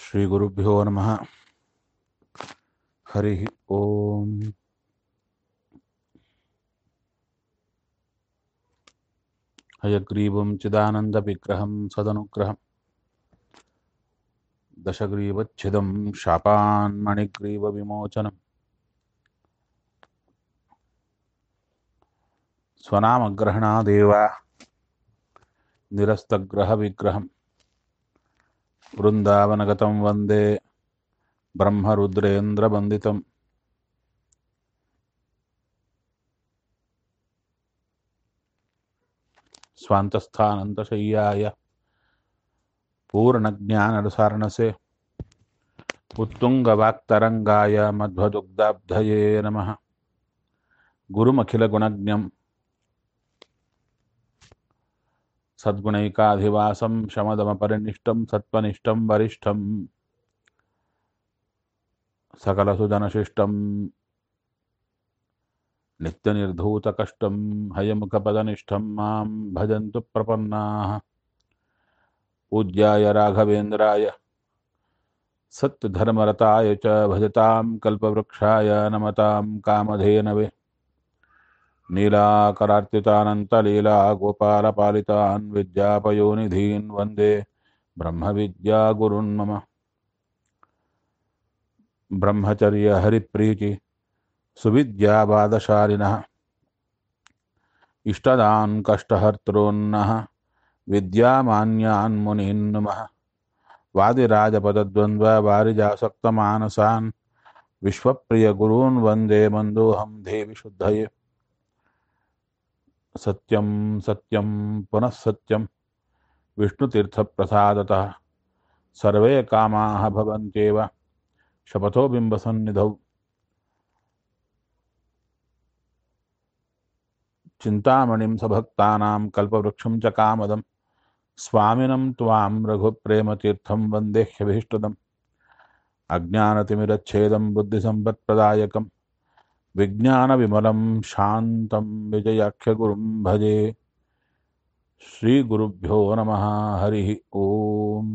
ಶ್ರೀಗುರುಭ್ಯೋ ನಮಃ. ಹರಿ ಓಂ. ಹಯಗ್ರೀವಂ ಚಿದಾನಂದವಿಗ್ರಹಂ ಸದನುಗ್ರಹಂ ದಶಗ್ರೀವಚ್ಛಿದಂ ಶಾಪಾನ್ಮಣಿಗ್ರೀವವಿಮೋಚನಂ ಸ್ವನಾಮಗ್ರಹಣಾದೇವ ನಿರಸ್ತಗ್ರಹವಿಗ್ರಹಂ ವೃಂದಾವನಗತಂ ವಂದೇ ಬ್ರಹ್ಮರುದ್ರೇಂದ್ರವಂದಿತಂ. ಸ್ವಾಂತಸ್ಥಾನಂತಶಯ್ಯಾಯ ಪೂರ್ಣಜ್ಞಾನರಸಾರ್ಣಸೆ ಉತ್ತುಂಗವಾಕ್ತರಂಗಾಯ ಮಧ್ವದುಗ್ಧಾಬ್ಧಯೇ ನಮಃ. ಗುರುಮಖಿಲಗುಣಜ್ಞಂ ಸದ್ಗುಣೈಕಾಧಿವಾಸಂ ಶಮದಮಪರಿನಿಷ್ಟಂ ಸತ್ವನಿಷ್ಠಂ ವರಿಷ್ಠಂ ಸಕಲಸುಜನಶಿಷ್ಟಂ ನಿತ್ಯನಿರ್ಧೂತಕಷ್ಟಂ ಹಯಮುಖಪದನಿಷ್ಠಂ ಮಾಂ ಭಜಂತು ಪ್ರಪನ್ನಾಃ. ಪೂಜ್ಯಾಯ ರಾಘವೇಂದ್ರಾಯ ಸತ್ಯಧರ್ಮರತಾಯ ಚ ಭಜತಾಂ ಕಲ್ಪವೃಕ್ಷಾಯ ನಮತಾಂ ಕಾಮಧೇನವೇ. ನೀಲಾಕರಾರ್ಚಿತಾನಂತಲೀಲಾ ಗೋಪಾಲಪಾಲಿತಾನ್ ವಿದ್ಯಾಪಯೋನಿಧೀನ್ ವಂದೇ ಬ್ರಹ್ಮವಿದ್ಯಾಗುರುನ್ ಮಮ. ಬ್ರಹ್ಮಚರ್ಯ ಹರಿಪ್ರೀತಿ ಸುವಿದ್ಯಾವಾದಶಾಲಿನಃ ಇಷ್ಟದಾನ್ ಕಷ್ಟಹರ್ತॄನ್ನಃ ವಿದ್ಯಾಮಾನ್ಯಾನ್ ಮುನೀನ್ ನಮಃ. ವಾದಿರಾಜಪದದ್ವಂದ್ವ ವಾರಿಜಾಸಕ್ತಮಾನಸಾನ್ ವಿಶ್ವಪ್ರಿಯ ಗುರೂನ್ ವಂದೇ ಮಂದೋಹಂ ದೇವಿ ಶುದ್ಧಯೇ. ಸತ್ಯಂ ಸತ್ಯಂ ಪುನಃ ಸತ್ಯಂ ವಿಷ್ಣುತೀರ್ಥಪ್ರಸಾದತಃ ಸರ್ವೇ ಕಾಮಾಃ ಭವಂತ್ಯೇವ ಶಪಥೋ ಬಿಂಬಸನ್ನಿಧೌ. ಚಿಂತಾಮಣಿಂ ಸಭಕ್ತಾನಾಂ ಕಲ್ಪವೃಕ್ಷಂ ಚ ಕಾಮದಂ ಸ್ವಾಮಿನಂ ತ್ವಾಂ ರಘುಪ್ರೇಮತೀರ್ಥಂ ವಂದೇಹ್ಯಭೀಷ್ಟದಂ. ಅಜ್ಞಾನತಿಮಿರಚ್ಛೇದಂ ಬುದ್ಧಿಸಂಪತ್ಪ್ರದಾಯಕಂ ವಿಜ್ಞಾನವಿಮಲಂ ಶಾಂತಂ ವಿಜಯಾಖ್ಯಗುರುಂ ಭಜೆ. ಶ್ರೀಗುರುಭ್ಯೋ ನಮಃ. ಹರಿ ಓಂ.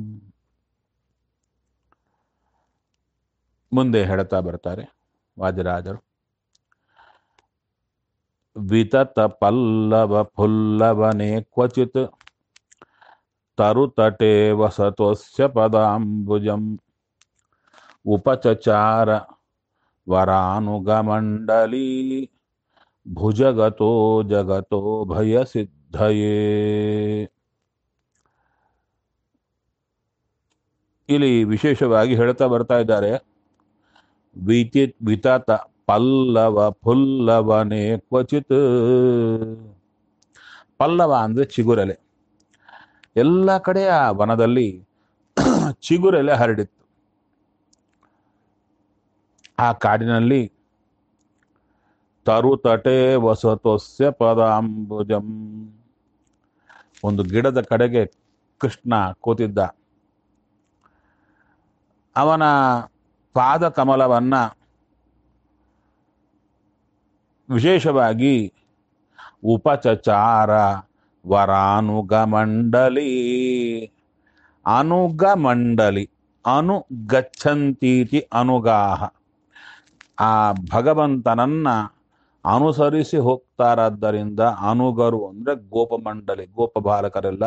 ಮುಂದೆ ಹೇಳ್ತಾ ಬರ್ತಾರೆ ವಾದಿರಾಜರು. ವಿತತ ಪಲ್ಲವ ಫುಲ್ಲವನೆ ಕ್ವಚಿತ್ ತರುತಟೆ ವಸತೋಸ್ಯ ಪದಾಂಬುಜಂ ಉಪಚಚಾರ ವರಾನುಗಮಂಡಲೀ ಭುಜಗತೋ ಜಗತೋ ಭಯಸಿದ್ಧಯೇ. ಇಲ್ಲಿ ವಿಶೇಷವಾಗಿ ಹೇಳ್ತಾ ಬರ್ತಾ ಇದ್ದಾರೆ. ವಿತತ ಪಲ್ಲವ ಫುಲ್ಲವನೆ ಕ್ವಚಿತ್. ಪಲ್ಲವ ಅಂದ್ರೆ ಚಿಗುರೆಲೆ. ಎಲ್ಲ ಕಡೆ ಆ ವನದಲ್ಲಿ ಚಿಗುರೆಲೆ ಹರಡಿತ್ತು. ಆ ಕಾಡಿನಲ್ಲಿ ತರುತಟೆ ವಸತೋಸ್ಯ ಪದಾಂಬುಜಂ. ಒಂದು ಗಿಡದ ಕಡೆಗೆ ಕೃಷ್ಣ ಕೂತಿದ್ದ. ಅವನ ಪಾದ ಕಮಲವನ್ನ ವಿಶೇಷವಾಗಿ ಉಪಚಚಾರ ವರಾನುಗಮಂಡಲಿ. ಅನುಗಮಂಡಲಿ ಅನುಗಚ್ಚಂತೀತಿ ಅನುಗಾಹ. ಆ ಭಗವಂತನನ್ನ ಅನುಸರಿಸಿ ಹೋಗ್ತಾರಾದ್ದರಿಂದ ಅನುಗರು ಅಂದ್ರೆ ಗೋಪಮಂಡಲಿ, ಗೋಪ ಬಾಲಕರೆಲ್ಲ.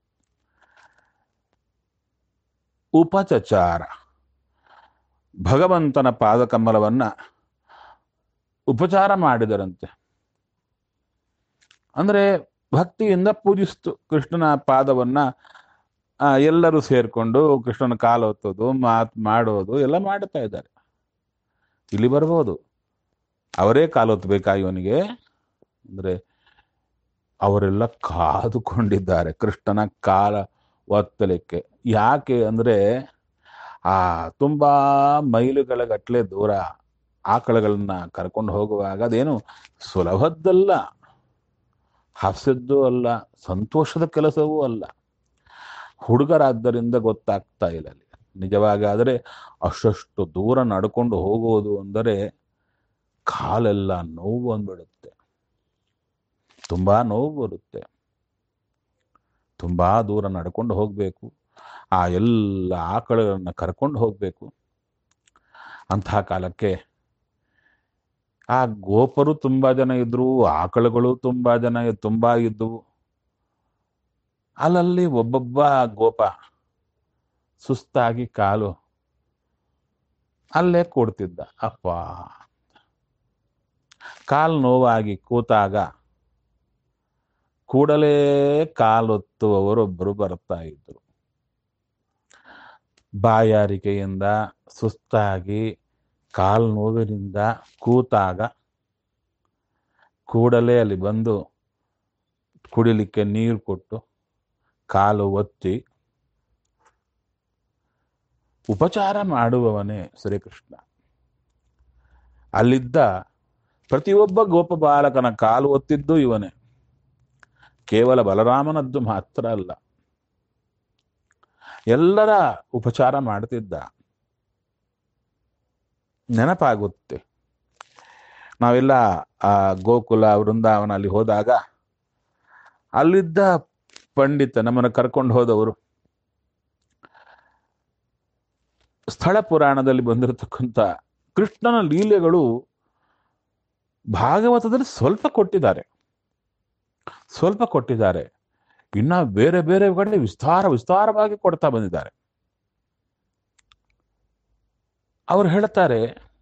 ಉಪಚಚಾರ ಭಗವಂತನ ಪಾದಕಮಲವನ್ನ ಉಪಚಾರ ಮಾಡಿದರಂತೆ. ಅಂದ್ರೆ ಭಕ್ತಿಯಿಂದ ಪೂಜಿಸ್ತು ಕೃಷ್ಣನ ಪಾದವನ್ನ. ಎಲ್ಲರೂ ಸೇರ್ಕೊಂಡು ಕೃಷ್ಣನ ಕಾಲು ಹೊತ್ತೋದು, ಮಾಡೋದು ಎಲ್ಲ ಮಾಡ್ತಾ ಇದ್ದಾರೆ. ಇಲ್ಲಿ ಬರ್ಬೋದು ಅವರೇ ಕಾಲು ಹೊತ್ತಬೇಕಾ ಇವನಿಗೆ ಅಂದ್ರೆ ಅವರೆಲ್ಲ ಕಾದುಕೊಂಡಿದ್ದಾರೆ ಕೃಷ್ಣನ ಕಾಲ ಒತ್ತಲಿಕ್ಕೆ. ಯಾಕೆ ಅಂದ್ರೆ ಆ ತುಂಬಾ ಮೈಲುಗಳ ಗಟ್ಟಲೆ ದೂರ ಆಕಳಗಳನ್ನ ಕರ್ಕೊಂಡು ಹೋಗುವಾಗ ಅದೇನು ಸುಲಭದ್ದಲ್ಲ, ಹಾಸ್ಯದ್ದೂ ಅಲ್ಲ, ಸಂತೋಷದ ಕೆಲಸವೂ ಅಲ್ಲ. ಹುಡುಗರಾದ್ದರಿಂದ ಗೊತ್ತಾಗ್ತಾ ಇಲ್ಲ ಅಲ್ಲಿ. ನಿಜವಾಗಾದರೆ ಅಷ್ಟು ದೂರ ನಡ್ಕೊಂಡು ಹೋಗುವುದು ಅಂದರೆ ಕಾಲೆಲ್ಲ ನೋವು ಬಂದ್ಬಿಡುತ್ತೆ, ತುಂಬಾ ನೋವು ಬರುತ್ತೆ. ತುಂಬಾ ದೂರ ನಡ್ಕೊಂಡು ಹೋಗ್ಬೇಕು. ಆ ಎಲ್ಲ ಆಕಳುಗಳನ್ನ ಕರ್ಕೊಂಡು ಹೋಗ್ಬೇಕು. ಅಂತಹ ಕಾಲಕ್ಕೆ ಆ ಗೋಪರು ತುಂಬಾ ಜನ ಇದ್ರು, ಆಕಳುಗಳು ತುಂಬಾ ಇದ್ವು. ಅಲ್ಲಲ್ಲಿ ಒಬ್ಬೊಬ್ಬ ಗೋಪ ಸುಸ್ತಾಗಿ ಕಾಲು ಅಲ್ಲೇ ಕೂಡ್ತಿದ್ದ. ಅಪ್ಪ, ಕಾಲು ನೋವಾಗಿ ಕೂತಾಗ ಕೂಡಲೇ ಕಾಲೊತ್ತುವವರೊಬ್ಬರು ಬರ್ತಾ ಇದ್ರು. ಬಾಯಾರಿಕೆಯಿಂದ ಸುಸ್ತಾಗಿ ಕಾಲು ನೋವಿನಿಂದ ಕೂತಾಗ ಕೂಡಲೇ ಅಲ್ಲಿ ಬಂದು ಕುಡಿಲಿಕ್ಕೆ ನೀರು ಕೊಟ್ಟು ಕಾಲು ಒತ್ತಿ ಉಪಚಾರ ಮಾಡುವವನೇ ಶ್ರೀಕೃಷ್ಣ. ಅಲ್ಲಿದ್ದ ಪ್ರತಿಯೊಬ್ಬ ಗೋಪ ಬಾಲಕನ ಕಾಲು ಒತ್ತಿದ್ದು ಇವನೇ. ಕೇವಲ ಬಲರಾಮನದ್ದು ಮಾತ್ರ ಅಲ್ಲ, ಎಲ್ಲರ ಉಪಚಾರ ಮಾಡ್ತಿದ್ದ. ನೆನಪಾಗುತ್ತೆ, ನಾವೆಲ್ಲ ಆ ಗೋಕುಲ ವೃಂದಾವನ ಅಲ್ಲಿ ಹೋದಾಗ ಅಲ್ಲಿದ್ದ ಪಂಡಿತ ನಮ್ಮನ್ನು ಕರ್ಕೊಂಡು ಹೋದವರು ಸ್ಥಳ ಪುರಾಣದಲ್ಲಿ ಬಂದಿರತಕ್ಕಂಥ ಕೃಷ್ಣನ ಲೀಲೆಗಳು ಭಾಗವತದಲ್ಲಿ ಸ್ವಲ್ಪ ಕೊಟ್ಟಿದ್ದಾರೆ. ಇನ್ನ ಬೇರೆ ಬೇರೆ ಕಡೆ ವಿಸ್ತಾರವಾಗಿ ಕೊಡ್ತಾ ಬಂದಿದ್ದಾರೆ. ಅವರು ಹೇಳ್ತಾರೆ,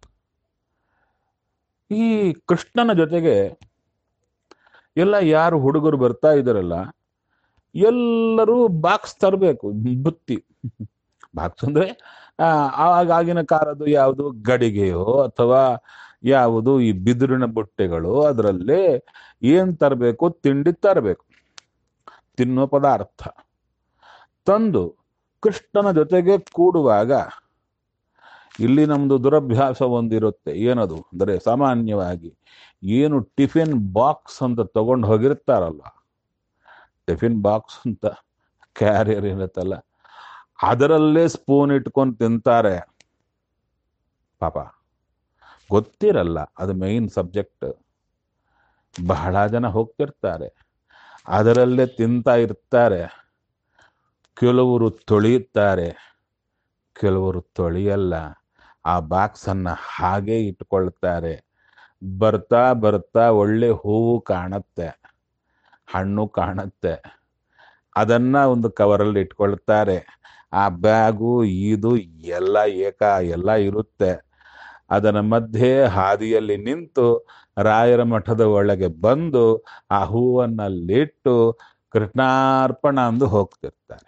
ಈ ಕೃಷ್ಣನ ಜೊತೆಗೆ ಎಲ್ಲ ಯಾರು ಹುಡುಗರು ಬರ್ತಾ ಇದ್ದಾರಲ್ಲ, ಎಲ್ಲರೂ ಬಾಕ್ಸ್ ತರಬೇಕು. ಬುತ್ತಿ ಬಾಕ್ಸ್ ಅಂದ್ರೆ ಆಗಿನ ಕಾಲದ್ದು ಯಾವುದು ಗಡಿಗೆಯೋ ಅಥವಾ ಯಾವುದು ಈ ಬಿದಿರಿನ ಬುಟ್ಟೆಗಳು, ಅದರಲ್ಲೇ ಏನ್ ತರಬೇಕು, ತಿಂಡಿ ತರಬೇಕು, ತಿನ್ನೋ ಪದಾರ್ಥ ತಂದು ಕೃಷ್ಣನ ಜೊತೆಗೆ ಕೂಡುವಾಗ ಇಲ್ಲಿ ನಮ್ದು ದುರಭ್ಯಾಸ ಒಂದಿರುತ್ತೆ. ಏನದು ಅಂದರೆ, ಸಾಮಾನ್ಯವಾಗಿ ಏನು ಟಿಫಿನ್ ಬಾಕ್ಸ್ ಅಂತ ತಗೊಂಡು ಹೋಗಿರ್ತಾರಲ್ವ, ಟಿಫಿನ್ ಬಾಕ್ಸ್ ಅಂತ ಕ್ಯಾರಿಯರ್ ಇರುತ್ತಲ್ಲ, ಅದರಲ್ಲೇ ಸ್ಪೂನ್ ಇಟ್ಕೊಂಡು ತಿಂತಾರೆ. ಪಾಪ ಗೊತ್ತಿರಲ್ಲ ಅದು ಮೈನ್ ಸಬ್ಜೆಕ್ಟ್. ಬಹಳ ಜನ ಹೋಗ್ತಿರ್ತಾರೆ, ಅದರಲ್ಲೇ ತಿಂತಾ ಇರ್ತಾರೆ. ಕೆಲವರು ತೊಳೆಯುತ್ತಾರೆ, ಕೆಲವರು ತೊಳೆಯಲ್ಲ. ಆ ಬಾಕ್ಸನ್ನು ಹಾಗೆ ಇಟ್ಕೊಳ್ತಾರೆ. ಬರ್ತಾ ಬರ್ತಾ ಒಳ್ಳೆ ಹೂವು ಕಾಣುತ್ತೆ, ಹಣ್ಣು ಕಾಣುತ್ತೆ, ಅದನ್ನ ಒಂದು ಕವರಲ್ಲಿ ಇಟ್ಕೊಳ್ತಾರೆ. ಆ ಬ್ಯಾಗು ಇದು ಎಲ್ಲ ಇರುತ್ತೆ. ಅದರ ಮಧ್ಯೆ ಹಾದಿಯಲ್ಲಿ ನಿಂತು ರಾಯರ ಮಠದ ಒಳಗೆ ಬಂದು ಆ ಹೂವನ್ನಲ್ಲಿಟ್ಟು ಕೃಷ್ಣಾರ್ಪಣ ಅಂದು ಹೋಗ್ತಿರ್ತಾರೆ.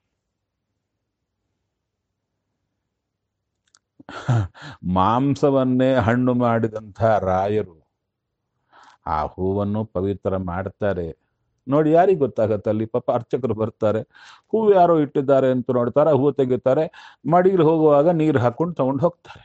ಮಾಂಸವನ್ನೇ ಹಣ್ಣು ಮಾಡಿದಂಥ ರಾಯರು ಆ ಹೂವನ್ನು ಪವಿತ್ರ ಮಾಡ್ತಾರೆ. ನೋಡಿ, ಯಾರಿಗೆ ಗೊತ್ತಾಗತ್ತೆ? ಅಲ್ಲಿ ಪಾಪ ಅರ್ಚಕರು ಬರ್ತಾರೆ, ಹೂವು ಯಾರೋ ಇಟ್ಟಿದ್ದಾರೆ ಅಂತ ನೋಡ್ತಾರೆ, ಹೂವು ತೆಗಿತಾರೆ, ಮಡಿಗೆ ಹೋಗುವಾಗ ನೀರು ಹಾಕೊಂಡು ತಗೊಂಡು ಹೋಗ್ತಾರೆ.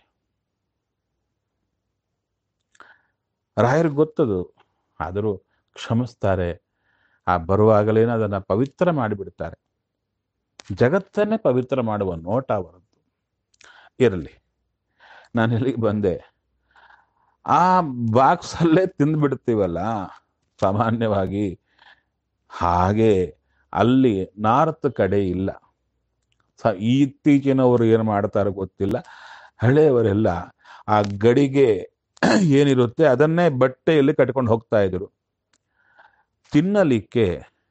ರಾಯರಿಗೆ ಗೊತ್ತದು, ಆದರೂ ಕ್ಷಮಿಸ್ತಾರೆ. ಆ ಬರುವಾಗಲೇನೆ ಅದನ್ನ ಪವಿತ್ರ ಮಾಡಿಬಿಡ್ತಾರೆ. ಜಗತ್ತನ್ನೇ ಪವಿತ್ರ ಮಾಡುವ ನೋಟ ಅವರದ್ದು. ಇರಲಿ, ನಾನು ಇಲ್ಲಿಗೆ ಬಂದೆ. ಆ ಬಾಕ್ಸ್ ಅಲ್ಲೇ ತಿಂದ್ಬಿಡ್ತೀವಲ್ಲ ಸಾಮಾನ್ಯವಾಗಿ, ಹಾಗೆ ಅಲ್ಲಿ ನಾರ್ತ್ ಕಡೆ ಇಲ್ಲ. ಇತ್ತೀಚಿನವರು ಏನು ಮಾಡ್ತಾರೋ ಗೊತ್ತಿಲ್ಲ, ಹಳೆಯವರೆಲ್ಲ ಆ ಗಡಿಗೆ ಏನಿರುತ್ತೆ ಅದನ್ನೇ ಬಟ್ಟೆಯಲ್ಲಿ ಕಟ್ಕೊಂಡು ಹೋಗ್ತಾ ಇದ್ರು. ತಿನ್ನಲಿಕ್ಕೆ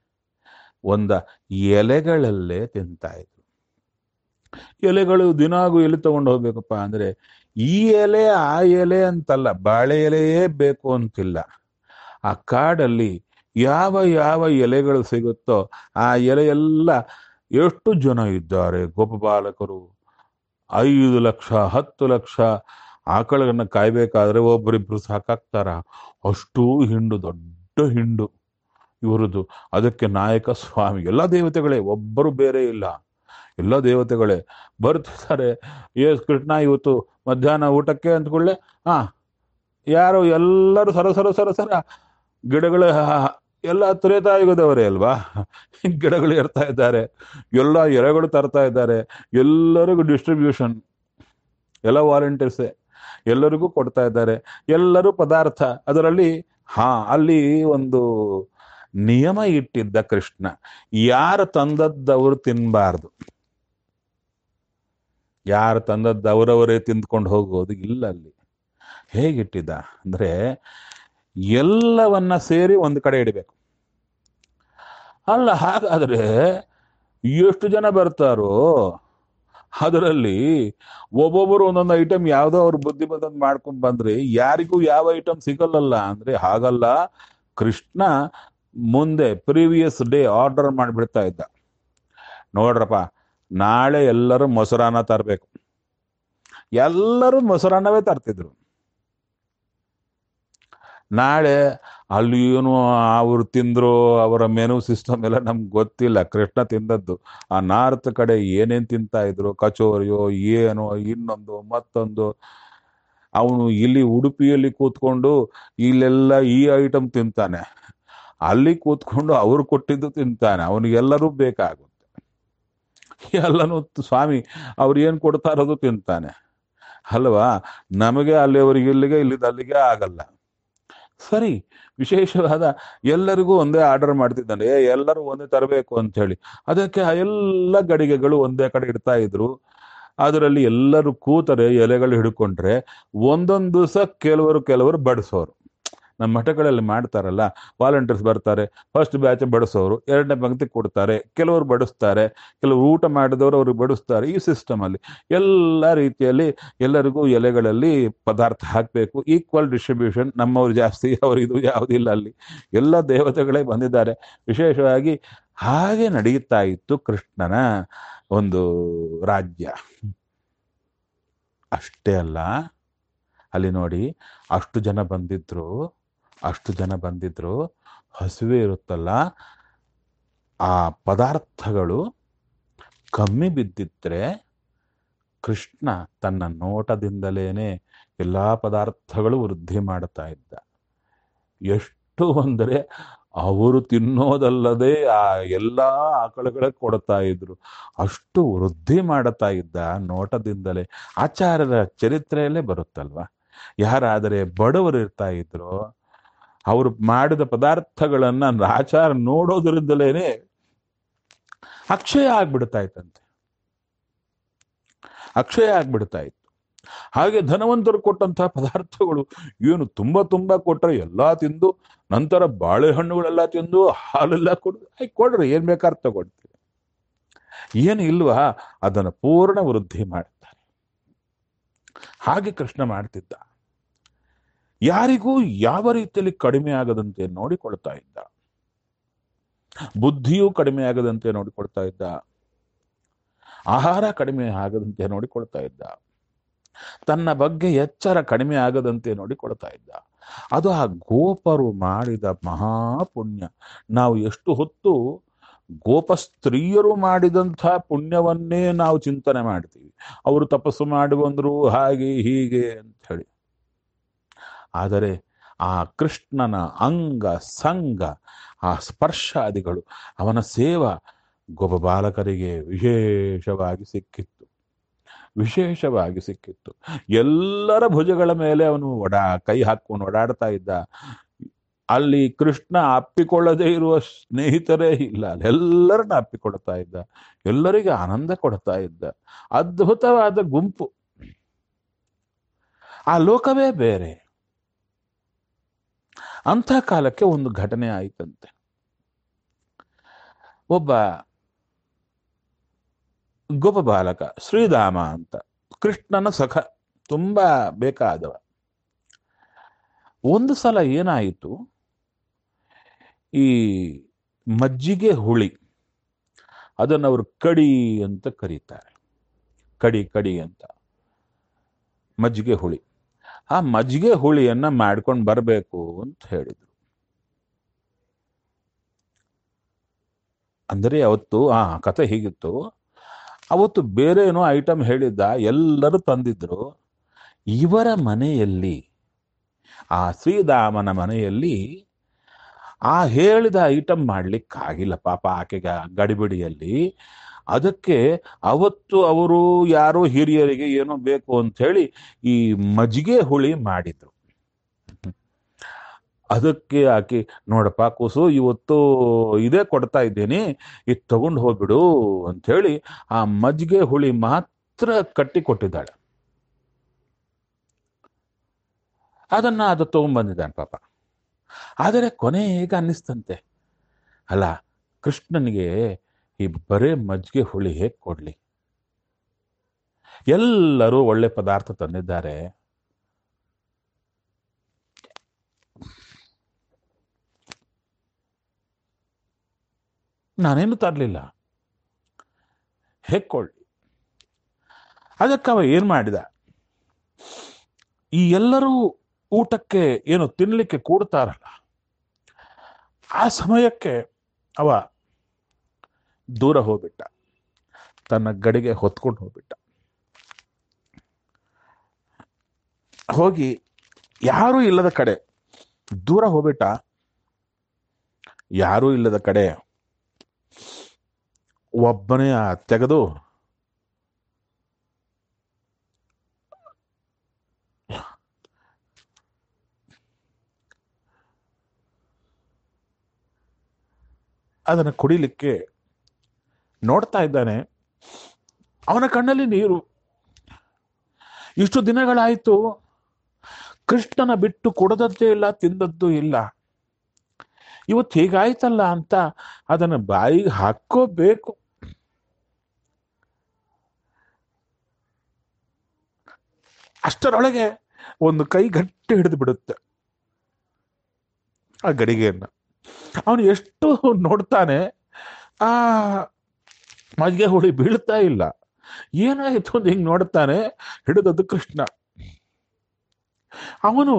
ಎಲೆಗಳಲ್ಲೇ ತಿಂತಾ ಇದ್ರು. ಎಲೆಗಳು ದಿನಾಗೂ ಎಲ್ಲಿ ತಗೊಂಡು ಹೋಗ್ಬೇಕಪ್ಪ ಅಂದ್ರೆ, ಈ ಎಲೆ ಆ ಎಲೆ ಅಂತಲ್ಲ, ಬಾಳೆ ಎಲೆಯೇ ಬೇಕು ಅಂತಿಲ್ಲ. ಆ ಕಾಡಲ್ಲಿ ಯಾವ ಯಾವ ಎಲೆಗಳು ಸಿಗುತ್ತೋ ಆ ಎಲೆಯೆಲ್ಲ, ಎಷ್ಟು ಜನ ಇದ್ದಾರೆ ಗೋಪಬಾಲಕರು, 5 ಲಕ್ಷ 10 ಲಕ್ಷ ಆಕಳನ್ನ ಕಾಯ್ಬೇಕಾದ್ರೆ ಒಬ್ಬರಿಬ್ರು ಸಾಕಾಗ್ತಾರ. ಅಷ್ಟು ಹಿಂಡು, ದೊಡ್ಡ ಹಿಂಡು ಇವರದು. ಅದಕ್ಕೆ ನಾಯಕ ಸ್ವಾಮಿ, ಎಲ್ಲ ದೇವತೆಗಳೇ, ಒಬ್ಬರು ಬೇರೆ ಇಲ್ಲ, ಎಲ್ಲ ದೇವತೆಗಳೇ ಬರ್ತಿದ್ದಾರೆ. ಕೃಷ್ಣ ಇವತ್ತು ಮಧ್ಯಾಹ್ನ ಊಟಕ್ಕೆ ಅಂದ್ಕೊಳ್ಳೆ, ಯಾರು ಎಲ್ಲರೂ ಸರ ಗಿಡಗಳು ಎಲ್ಲ ತ್ರೇತಾಯುಗದವರೇ ಅಲ್ವಾ, ಗಿಡಗಳು ಇರ್ತಾ ಇದ್ದಾರೆ, ಎಲ್ಲ ಎಲೆಗಳು ತರ್ತಾ ಇದ್ದಾರೆ, ಎಲ್ಲರಿಗೂ ಡಿಸ್ಟ್ರಿಬ್ಯೂಷನ್, ಎಲ್ಲ ವಾಲಂಟಿಯರ್ಸೇ, ಎಲ್ಲರಿಗೂ ಕೊಡ್ತಾ ಇದ್ದಾರೆ. ಎಲ್ಲರೂ ಪದಾರ್ಥ ಅದರಲ್ಲಿ. ಅಲ್ಲಿ ಒಂದು ನಿಯಮ ಇಟ್ಟಿದ್ದ ಕೃಷ್ಣ, ಯಾರು ತಂದದ್ದವರು ತಿನ್ನಬಾರ್ದು. ಯಾರು ತಂದದ್ದು ಅವರವರೇ ತಿಂದ್ಕೊಂಡು ಹೋಗೋದು ಇಲ್ಲ ಅಲ್ಲಿ. ಹೇಗಿಟ್ಟಿದ್ದ ಅಂದ್ರೆ ಎಲ್ಲವನ್ನ ಸೇರಿ ಒಂದು ಕಡೆ ಇಡಬೇಕು. ಅಲ್ಲ ಹಾಗಾದ್ರೆ ಎಷ್ಟು ಜನ ಬರ್ತಾರೋ ಅದರಲ್ಲಿ ಒಬ್ಬೊಬ್ಬರು ಒಂದೊಂದು ಐಟಮ್ ಯಾವ್ದೋ ಅವ್ರ ಬುದ್ಧಿ ಬಂದಂದು ಮಾಡ್ಕೊಂಡ್ ಬಂದ್ರೆ ಯಾರಿಗೂ ಯಾವ ಐಟಮ್ ಸಿಗಲ್ಲಲ್ಲ. ಅಂದ್ರೆ ಹಾಗಲ್ಲ, ಕೃಷ್ಣ ಮುಂದೆ ಪ್ರೀವಿಯಸ್ ಡೇ ಆರ್ಡರ್ ಮಾಡಿಬಿಡ್ತಾ ಇದ್ದ. ನೋಡ್ರಪ್ಪ, ನಾಳೆ ಎಲ್ಲರೂ ಮೊಸರನ್ನ ತರಬೇಕು. ಎಲ್ಲರೂ ಮೊಸರನ್ನವೇ ತರ್ತಿದ್ರು. ನಾಳೆ ಅಲ್ಲಿ ಏನು ಅವ್ರು ತಿಂದ್ರು, ಅವರ ಮೆನು ಸಿಸ್ಟಮ್ ಎಲ್ಲ ನಮ್ಗೆ ಗೊತ್ತಿಲ್ಲ. ಕೃಷ್ಣ ತಿಂದದ್ದು ಆ ನಾರ್ತ್ ಕಡೆ ಏನೇನ್ ತಿಂತಾ ಇದ್ರು, ಕಚೋರಿಯೋ ಏನೋ ಇನ್ನೊಂದು ಮತ್ತೊಂದು. ಅವನು ಇಲ್ಲಿ ಉಡುಪಿಯಲ್ಲಿ ಕೂತ್ಕೊಂಡು ಇಲ್ಲೆಲ್ಲ ಈ ಐಟಮ್ ತಿಂತಾನೆ, ಅಲ್ಲಿ ಕೂತ್ಕೊಂಡು ಅವ್ರು ಕೊಟ್ಟಿದ್ದು ತಿಂತಾನೆ. ಅವನಿಗೆಲ್ಲರೂ ಬೇಕಾಗುತ್ತೆ. ಎಲ್ಲನೂ ಸ್ವಾಮಿ ಅವ್ರು ಏನ್ ಕೊಡ್ತಾ ಇರೋದು ತಿಂತಾನೆ ಅಲ್ವಾ. ನಮಗೆ ಅಲ್ಲಿವರೆಗೆ ಇಲ್ಲಿಗೆ, ಇಲ್ಲಿಂದ ಅಲ್ಲಿಗೆ ಆಗಲ್ಲ. ಸರಿ, ವಿಶೇಷವಾದ ಎಲ್ಲರಿಗೂ ಒಂದೇ ಆರ್ಡರ್ ಮಾಡ್ತಿದ್ದಾನೆ, ಎಲ್ಲರೂ ಒಂದೇ ತರಬೇಕು ಅಂತ ಹೇಳಿ. ಅದಕ್ಕೆ ಆ ಎಲ್ಲ ಗಡಿಗೆಗಳು ಒಂದೇ ಕಡೆ ಇಡ್ತಾ ಇದ್ರು. ಅದರಲ್ಲಿ ಎಲ್ಲರೂ ಕೂತರೆ ಎಲೆಗಳು ಹಿಡ್ಕೊಂಡ್ರೆ ಒಂದೊಂದು ದಿವಸ ಕೆಲವರು ಬಡಿಸೋರು. ನಮ್ಮ ಮಠಗಳಲ್ಲಿ ಮಾಡ್ತಾರಲ್ಲ, ವಾಲಂಟಿಯರ್ಸ್ ಬರ್ತಾರೆ, ಫಸ್ಟ್ ಬ್ಯಾಚ್ ಬಡಿಸೋರು, ಎರಡನೇ ಪಂಕ್ತಿ ಕೊಡ್ತಾರೆ, ಕೆಲವರು ಬಡಿಸ್ತಾರೆ, ಕೆಲವರು ಊಟ ಮಾಡಿದವರು ಅವ್ರಿಗೆ ಬಡಿಸ್ತಾರೆ. ಈ ಸಿಸ್ಟಮ್ ಅಲ್ಲಿ ಎಲ್ಲ ರೀತಿಯಲ್ಲಿ ಎಲ್ಲರಿಗೂ ಎಲೆಗಳಲ್ಲಿ ಪದಾರ್ಥ ಹಾಕಬೇಕು. Equal distribution. ನಮ್ಮವ್ರು ಜಾಸ್ತಿ, ಅವ್ರು ಇದು ಯಾವುದಿಲ್ಲ. ಅಲ್ಲಿ ಎಲ್ಲ ದೇವತೆಗಳೇ ಬಂದಿದ್ದಾರೆ. ವಿಶೇಷವಾಗಿ ಹಾಗೆ ನಡೆಯುತ್ತಾ ಇತ್ತು ಕೃಷ್ಣನ ಒಂದು ರಾಜ್ಯ. ಅಷ್ಟೇ ಅಲ್ಲ, ಅಲ್ಲಿ ನೋಡಿ, ಅಷ್ಟು ಜನ ಬಂದಿದ್ರು, ಹಸುವೆ ಇರುತ್ತಲ್ಲ, ಆ ಪದಾರ್ಥಗಳು ಕಮ್ಮಿ ಬಿದ್ದಿದ್ರೆ ಕೃಷ್ಣ ತನ್ನ ನೋಟದಿಂದಲೇನೆ ಎಲ್ಲಾ ಪದಾರ್ಥಗಳು ವೃದ್ಧಿ ಮಾಡ್ತಾ ಇದ್ದ. ಎಷ್ಟು ಅಂದರೆ ಅವರು ತಿನ್ನೋದಲ್ಲದೆ ಆ ಎಲ್ಲಾ ಆಕಳುಗಳ ಕೊಡ್ತಾ ಇದ್ರು. ಅಷ್ಟು ವೃದ್ಧಿ ಮಾಡ್ತಾ ಇದ್ದ ನೋಟದಿಂದಲೇ. ಆಚಾರ್ಯರ ಚರಿತ್ರೆಯಲ್ಲೇ ಬರುತ್ತಲ್ವಾ, ಯಾರಾದರೆ ಬಡವರು ಇರ್ತಾ ಇದ್ರು, ಅವರು ಮಾಡಿದ ಪದಾರ್ಥಗಳನ್ನ ಆಚಾರ ನೋಡೋದ್ರಿಂದಲೇನೆ ಅಕ್ಷಯ ಆಗ್ಬಿಡ್ತಾ ಇತ್ತಂತೆ, ಅಕ್ಷಯ ಆಗ್ಬಿಡ್ತಾ ಇತ್ತು. ಹಾಗೆ ಧನವಂತರು ಕೊಟ್ಟಂತಹ ಪದಾರ್ಥಗಳು ಏನು ತುಂಬಾ ಕೊಟ್ಟರೆ ಎಲ್ಲಾ ತಿಂದು, ನಂತರ ಬಾಳೆಹಣ್ಣುಗಳೆಲ್ಲ ತಿಂದು, ಹಾಲೆಲ್ಲ ಕೊಡ್ರಿ, ಏನ್ ಬೇಕಾದ್ರೆ ತಗೊಳ್ತೀವಿ. ಏನು ಇಲ್ವಾ, ಅದನ್ನು ಪೂರ್ಣ ವೃದ್ಧಿ ಮಾಡ್ತಾರೆ. ಹಾಗೆ ಕೃಷ್ಣ ಮಾಡ್ತಿದ್ದ. ಯಾರಿಗೂ ಯಾವ ರೀತಿಯಲ್ಲಿ ಕಡಿಮೆ ಆಗದಂತೆ ನೋಡಿಕೊಳ್ತಾ ಇದ್ದ. ಬುದ್ಧಿಯೂ ಕಡಿಮೆ ಆಗದಂತೆ ನೋಡಿಕೊಳ್ತಾ ಇದ್ದ. ಆಹಾರ ಕಡಿಮೆ ಆಗದಂತೆ ನೋಡಿಕೊಳ್ತಾ ಇದ್ದ. ತನ್ನ ಬಗ್ಗೆ ಎಚ್ಚರ ಕಡಿಮೆ ಆಗದಂತೆ ನೋಡಿಕೊಳ್ತಾ ಇದ್ದ. ಅದು ಆ ಗೋಪರು ಮಾಡಿದ ಮಹಾಪುಣ್ಯ. ನಾವು ಎಷ್ಟು ಹೊತ್ತು ಗೋಪ ಸ್ತ್ರೀಯರು ಮಾಡಿದಂಥ ಪುಣ್ಯವನ್ನೇ ನಾವು ಚಿಂತನೆ ಮಾಡ್ತೀವಿ. ಅವರು ತಪಸ್ಸು ಮಾಡಿ ಬಂದ್ರು ಹಾಗೆ ಹೀಗೆ ಅಂತ ಹೇಳಿ. ಆದರೆ ಆ ಕೃಷ್ಣನ ಅಂಗ ಸಂಗ, ಆ ಸ್ಪರ್ಶಾದಿಗಳು, ಅವನ ಸೇವಾ ಗೋಪಬಾಲಕರಿಗೆ ವಿಶೇಷವಾಗಿ ಸಿಕ್ಕಿತ್ತು. ಎಲ್ಲರ ಭುಜಗಳ ಮೇಲೆ ಅವನು ಕೈ ಹಾಕೊಂಡು ಓಡಾಡ್ತಾ ಇದ್ದ. ಅಲ್ಲಿ ಕೃಷ್ಣ ಅಪ್ಪಿಕೊಳ್ಳದೇ ಇರುವ ಸ್ನೇಹಿತರೇ ಇಲ್ಲ. ಎಲ್ಲರನ್ನ ಅಪ್ಪಿಕೊಡ್ತಾ ಇದ್ದ, ಎಲ್ಲರಿಗೆ ಆನಂದ ಕೊಡ್ತಾ ಇದ್ದ. ಅದ್ಭುತವಾದ ಗುಂಪು. ಆ ಲೋಕವೇ ಬೇರೆ. ಅಂಥ ಕಾಲಕ್ಕೆ ಒಂದು ಘಟನೆ ಆಯಿತಂತೆ. ಒಬ್ಬ ಗೋಪಬಾಲಕ ಶ್ರೀಧಾಮ ಅಂತ, ಕೃಷ್ಣನ ಸಖ, ತುಂಬಾ ಬೇಕಾದವ. ಒಂದು ಸಲ ಏನಾಯಿತು, ಈ ಮಜ್ಜಿಗೆ ಹುಳಿ, ಅದನ್ನು ಅವರು ಕಡಿ ಅಂತ ಕರೀತಾರೆ. ಕಡಿ ಅಂತ ಮಜ್ಜಿಗೆ ಹುಳಿ. ಆ ಮಜ್ಜಿಗೆ ಹುಳಿಯನ್ನ ಮಾಡ್ಕೊಂಡು ಬರಬೇಕು ಅಂತ ಹೇಳಿದ್ರು. ಅಂದರೆ ಅವತ್ತು ಆ ಕಥೆ ಹೀಗಿತ್ತು. ಅವತ್ತು ಬೇರೆ ಏನೋ ಐಟಮ್ ಹೇಳಿದ್ದ, ಎಲ್ಲರೂ ತಂದಿದ್ರು. ಇವರ ಮನೆಯಲ್ಲಿ, ಆ ಶ್ರೀಧಾಮನ ಮನೆಯಲ್ಲಿ ಆ ಹೇಳಿದ ಐಟಮ್ ಮಾಡ್ಲಿಕ್ಕಾಗಿಲ್ಲ ಪಾಪ ಆಕೆಗೆ ಗಡಿಬಿಡಿಯಲ್ಲಿ. ಅದಕ್ಕೆ ಅವತ್ತು ಅವರು ಯಾರೋ ಹಿರಿಯರಿಗೆ ಏನೋ ಬೇಕು ಅಂತ ಹೇಳಿ ಈ ಮಜ್ಜಿಗೆ ಹುಳಿ ಮಾಡಿದ್ರು. ಅದಕ್ಕೆ ಆಕೆ, ನೋಡಪ್ಪ ಕೂಸು, ಇವತ್ತು ಕೊಡ್ತಾ ಇದ್ದೇನೆ, ಇದು ತಗೊಂಡು ಹೋಗ್ಬಿಡು ಅಂತ ಹೇಳಿ ಆ ಮಜ್ಜಿಗೆ ಹುಳಿ ಮಾತ್ರ ಹತ್ರ ಕಟ್ಟಿ ಕೊಟ್ಟಿದ್ದಾಳೆ. ಅದನ್ನ ಅದು ತಗೊಂಡ್ಬಂದಿದ್ದಾನೆ ಪಾಪ. ಆದರೆ ಕೊನೆಗೆ ಅನ್ನಿಸ್ತಂತೆ, ಅಲ್ಲ ಕೃಷ್ಣನಿಗೆ ಈ ಬರೇ ಮಜ್ಜಿಗೆ ಹುಳಿ ಹೇಗೆ ಕೊಡ್ಲಿ? ಎಲ್ಲರೂ ಒಳ್ಳೆ ಪದಾರ್ಥ ತಂದಿದ್ದಾರೆ, ನಾನೇನು ತರಲಿಲ್ಲ, ಹೇಗೆ ಕೊಡ್ಲಿ? ಅದಕ್ಕೆ ಅವ ಏನ್ ಮಾಡಿದ, ಈ ಎಲ್ಲರೂ ಊಟಕ್ಕೆ ಏನು ತಿನ್ಲಿಕ್ಕೆ ಕೂಡ್ತಾರಲ್ಲ, ಆ ಸಮಯಕ್ಕೆ ಅವ ದೂರ ಹೋಗ್ಬಿಟ್ಟ, ತನ್ನ ಗಡಿಗೆ ಹೊತ್ಕೊಂಡು ಹೋಗ್ಬಿಟ್ಟ. ಹೋಗಿ ಯಾರೂ ಇಲ್ಲದ ಕಡೆ ದೂರ ಹೋಗ್ಬಿಟ್ಟ. ಯಾರೂ ಇಲ್ಲದ ಕಡೆ ಒಬ್ಬನೇ ತೆಗೆದು ಅದನ್ನು ಕುಡಿಲಿಕ್ಕೆ ನೋಡ್ತಾ ಇದ್ದಾನೆ. ಅವನ ಕಣ್ಣಲ್ಲಿ ನೀರು. ಇಷ್ಟು ದಿನಗಳಾಯಿತು ಕೃಷ್ಣನ ಬಿಟ್ಟು ಕುಡದದ್ದೇ ಇಲ್ಲ, ತಿಂದದ್ದು ಇಲ್ಲ. ಇವತ್ತು ಹೀಗಾಯ್ತಲ್ಲ ಅಂತ ಅದನ್ನು ಬಾಯಿಗೆ ಹಾಕೋಬೇಕು. ಅಷ್ಟರೊಳಗೆ ಒಂದು ಕೈ ಗಟ್ಟಿ ಹಿಡಿದು ಬಿಡುತ್ತೆ ಆ ಗಡಿಗೆಯನ್ನ. ಅವನು ಎಷ್ಟು ನೋಡ್ತಾನೆ, ಆ ಮಜ್ಜಿಗೆ ಹುಳಿ ಬೀಳ್ತಾ ಇಲ್ಲ. ಏನಾಯ್ತು ಅಂತ ಹಿಂಗ್ ನೋಡ್ತಾನೆ, ಹಿಡಿದದ್ದು ಕೃಷ್ಣ. ಅವನು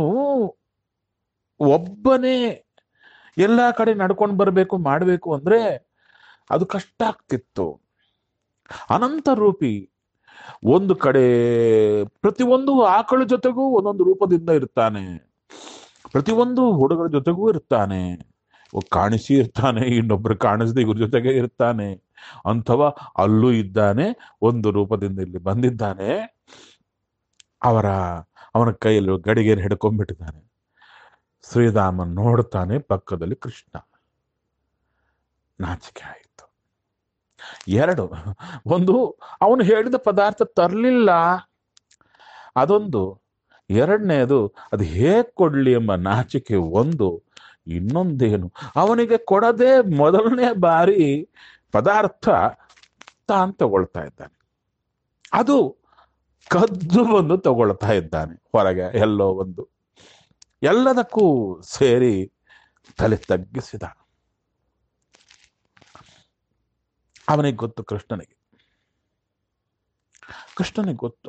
ಒಬ್ಬನೇ ಎಲ್ಲ ಕಡೆ ನಡ್ಕೊಂಡು ಬರಬೇಕು, ಮಾಡಬೇಕು ಅಂದ್ರೆ ಅದು ಕಷ್ಟ ಆಗ್ತಿತ್ತು. ಅನಂತ ರೂಪಿ ಒಂದು ಕಡೆ ಪ್ರತಿಯೊಂದು ಆಕಳ ಜೊತೆಗೂ ಒಂದೊಂದು ರೂಪದಿಂದ ಇರ್ತಾನೆ, ಪ್ರತಿಯೊಂದು ಹುಡುಗರ ಜೊತೆಗೂ ಇರ್ತಾನೆ. ಕಾಣಿಸಿ ಇರ್ತಾನೆ, ಇನ್ನೊಬ್ರು ಕಾಣಿಸದೆ ಇವ್ರ ಜೊತೆಗೆ ಇರ್ತಾನೆ. ಅಂಥವ ಅಲ್ಲೂ ಇದ್ದಾನೆ, ಒಂದು ರೂಪದಿಂದ ಇಲ್ಲಿ ಬಂದಿದ್ದಾನೆ. ಅವನ ಕೈಯಲ್ಲಿ ಗಡಿಗೆಯನ್ನು ಹಿಡ್ಕೊಂಡ್ಬಿಟ್ಟಿದ್ದಾನೆ. ಶ್ರೀರಾಮನ್ ನೋಡ್ತಾನೆ, ಪಕ್ಕದಲ್ಲಿ ಕೃಷ್ಣ. ನಾಚಿಕೆ ಆಯಿತು. ಎರಡು, ಒಂದು ಅವನು ಹೇಳಿದ ಪದಾರ್ಥ ತರಲಿಲ್ಲ, ಅದೊಂದು. ಎರಡನೇದು ಅದು ಹೇಗೆ ಕೊಡ್ಲಿ ಎಂಬ ನಾಚಿಕೆ ಒಂದು. ಇನ್ನೊಂದೇನು, ಅವನಿಗೆ ಕೊಡದೆ ಮೊದಲನೇ ಬಾರಿ ಪದಾರ್ಥ ತಾನು ತಗೊಳ್ತಾ ಇದ್ದಾನೆ, ಅದು ಕದ್ದು ಬಂದು ತಗೊಳ್ತಾ ಇದ್ದಾನೆ ಹೊರಗೆ ಎಲ್ಲೋ ಒಂದು. ಎಲ್ಲದಕ್ಕೂ ಸೇರಿ ತಲೆ ತಗ್ಗಿಸಿದ. ಅವನಿಗೆ ಗೊತ್ತು, ಕೃಷ್ಣನಿಗೆ ಗೊತ್ತು.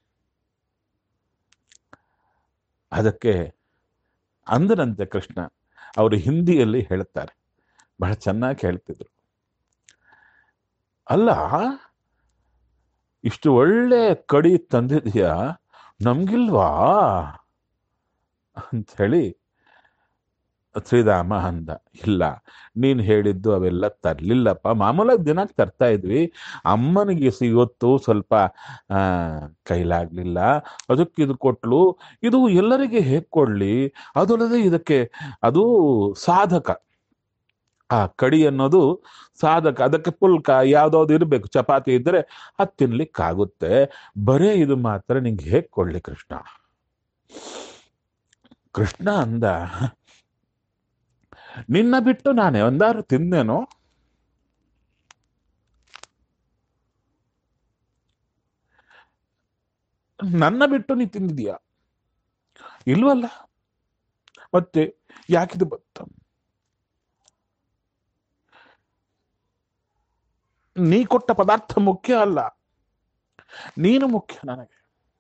ಅದಕ್ಕೆ ಅಂದರಂತೆ ಕೃಷ್ಣ. ಅವರು ಹಿಂದಿಯಲ್ಲಿ ಹೇಳ್ತಾರೆ, ಬಹಳ ಚೆನ್ನಾಗಿ ಹೇಳ್ತಿದ್ರು. ಅಲ್ಲ, ಇಷ್ಟು ಒಳ್ಳೆ ಕಡಿ ತಂದಿದೀಯಾ, ನಮ್ಗಿಲ್ವಾ ಅಂತ ಹೇಳಿ ಶ್ರೀರಾಮ ಅಂದ. ಇಲ್ಲ, ನೀನು ಹೇಳಿದ್ದು ಅವೆಲ್ಲ ತರ್ಲಿಲ್ಲಪ್ಪ, ಮಾಮೂಲಾಗಿ ದಿನಾಕ್ ತರ್ತಾ ಇದ್ವಿ. ಅಮ್ಮನಿಗೆ ಇವತ್ತು ಸ್ವಲ್ಪ ಕೈಲಾಗ್ಲಿಲ್ಲ, ಅದಕ್ಕೆ ಇದು ಕೊಟ್ಲು. ಇದು ಎಲ್ಲರಿಗೆ ಹೇಗೆ ಕೊಡ್ಲಿ? ಅದಲ್ಲದೆ ಇದಕ್ಕೆ ಅದು ಸಾಧಕ, ಆ ಕಡಿ ಅನ್ನೋದು ಸಾಧಕ. ಅದಕ್ಕೆ ಪುಲ್ಕ ಯಾವ್ದಾವ್ದು ಇರ್ಬೇಕು, ಚಪಾತಿ ಇದ್ರೆ ಅದು ತಿನ್ಲಿಕ್ಕಾಗುತ್ತೆ. ಬರೇ ಇದು ಮಾತ್ರ ನಿಂಗೆ ಹೇಗೆ ಕೊಡ್ಲಿ ಕೃಷ್ಣ? ಕೃಷ್ಣ ಅಂದ, ನಿನ್ನ ಬಿಟ್ಟು ನಾನೇ ಒಂದಾರು ತಿಂದೇನೋ? ನನ್ನ ಬಿಟ್ಟು ನೀ ತಿಂದಿದೀಯ? ಇಲ್ವಲ್ಲ, ಮತ್ತೆ ಯಾಕಿದು ಬತ್ತ? ನೀ ಕೊಟ್ಟ ಪದಾರ್ಥ ಮುಖ್ಯ ಅಲ್ಲ, ನೀನು ಮುಖ್ಯ ನನಗೆ.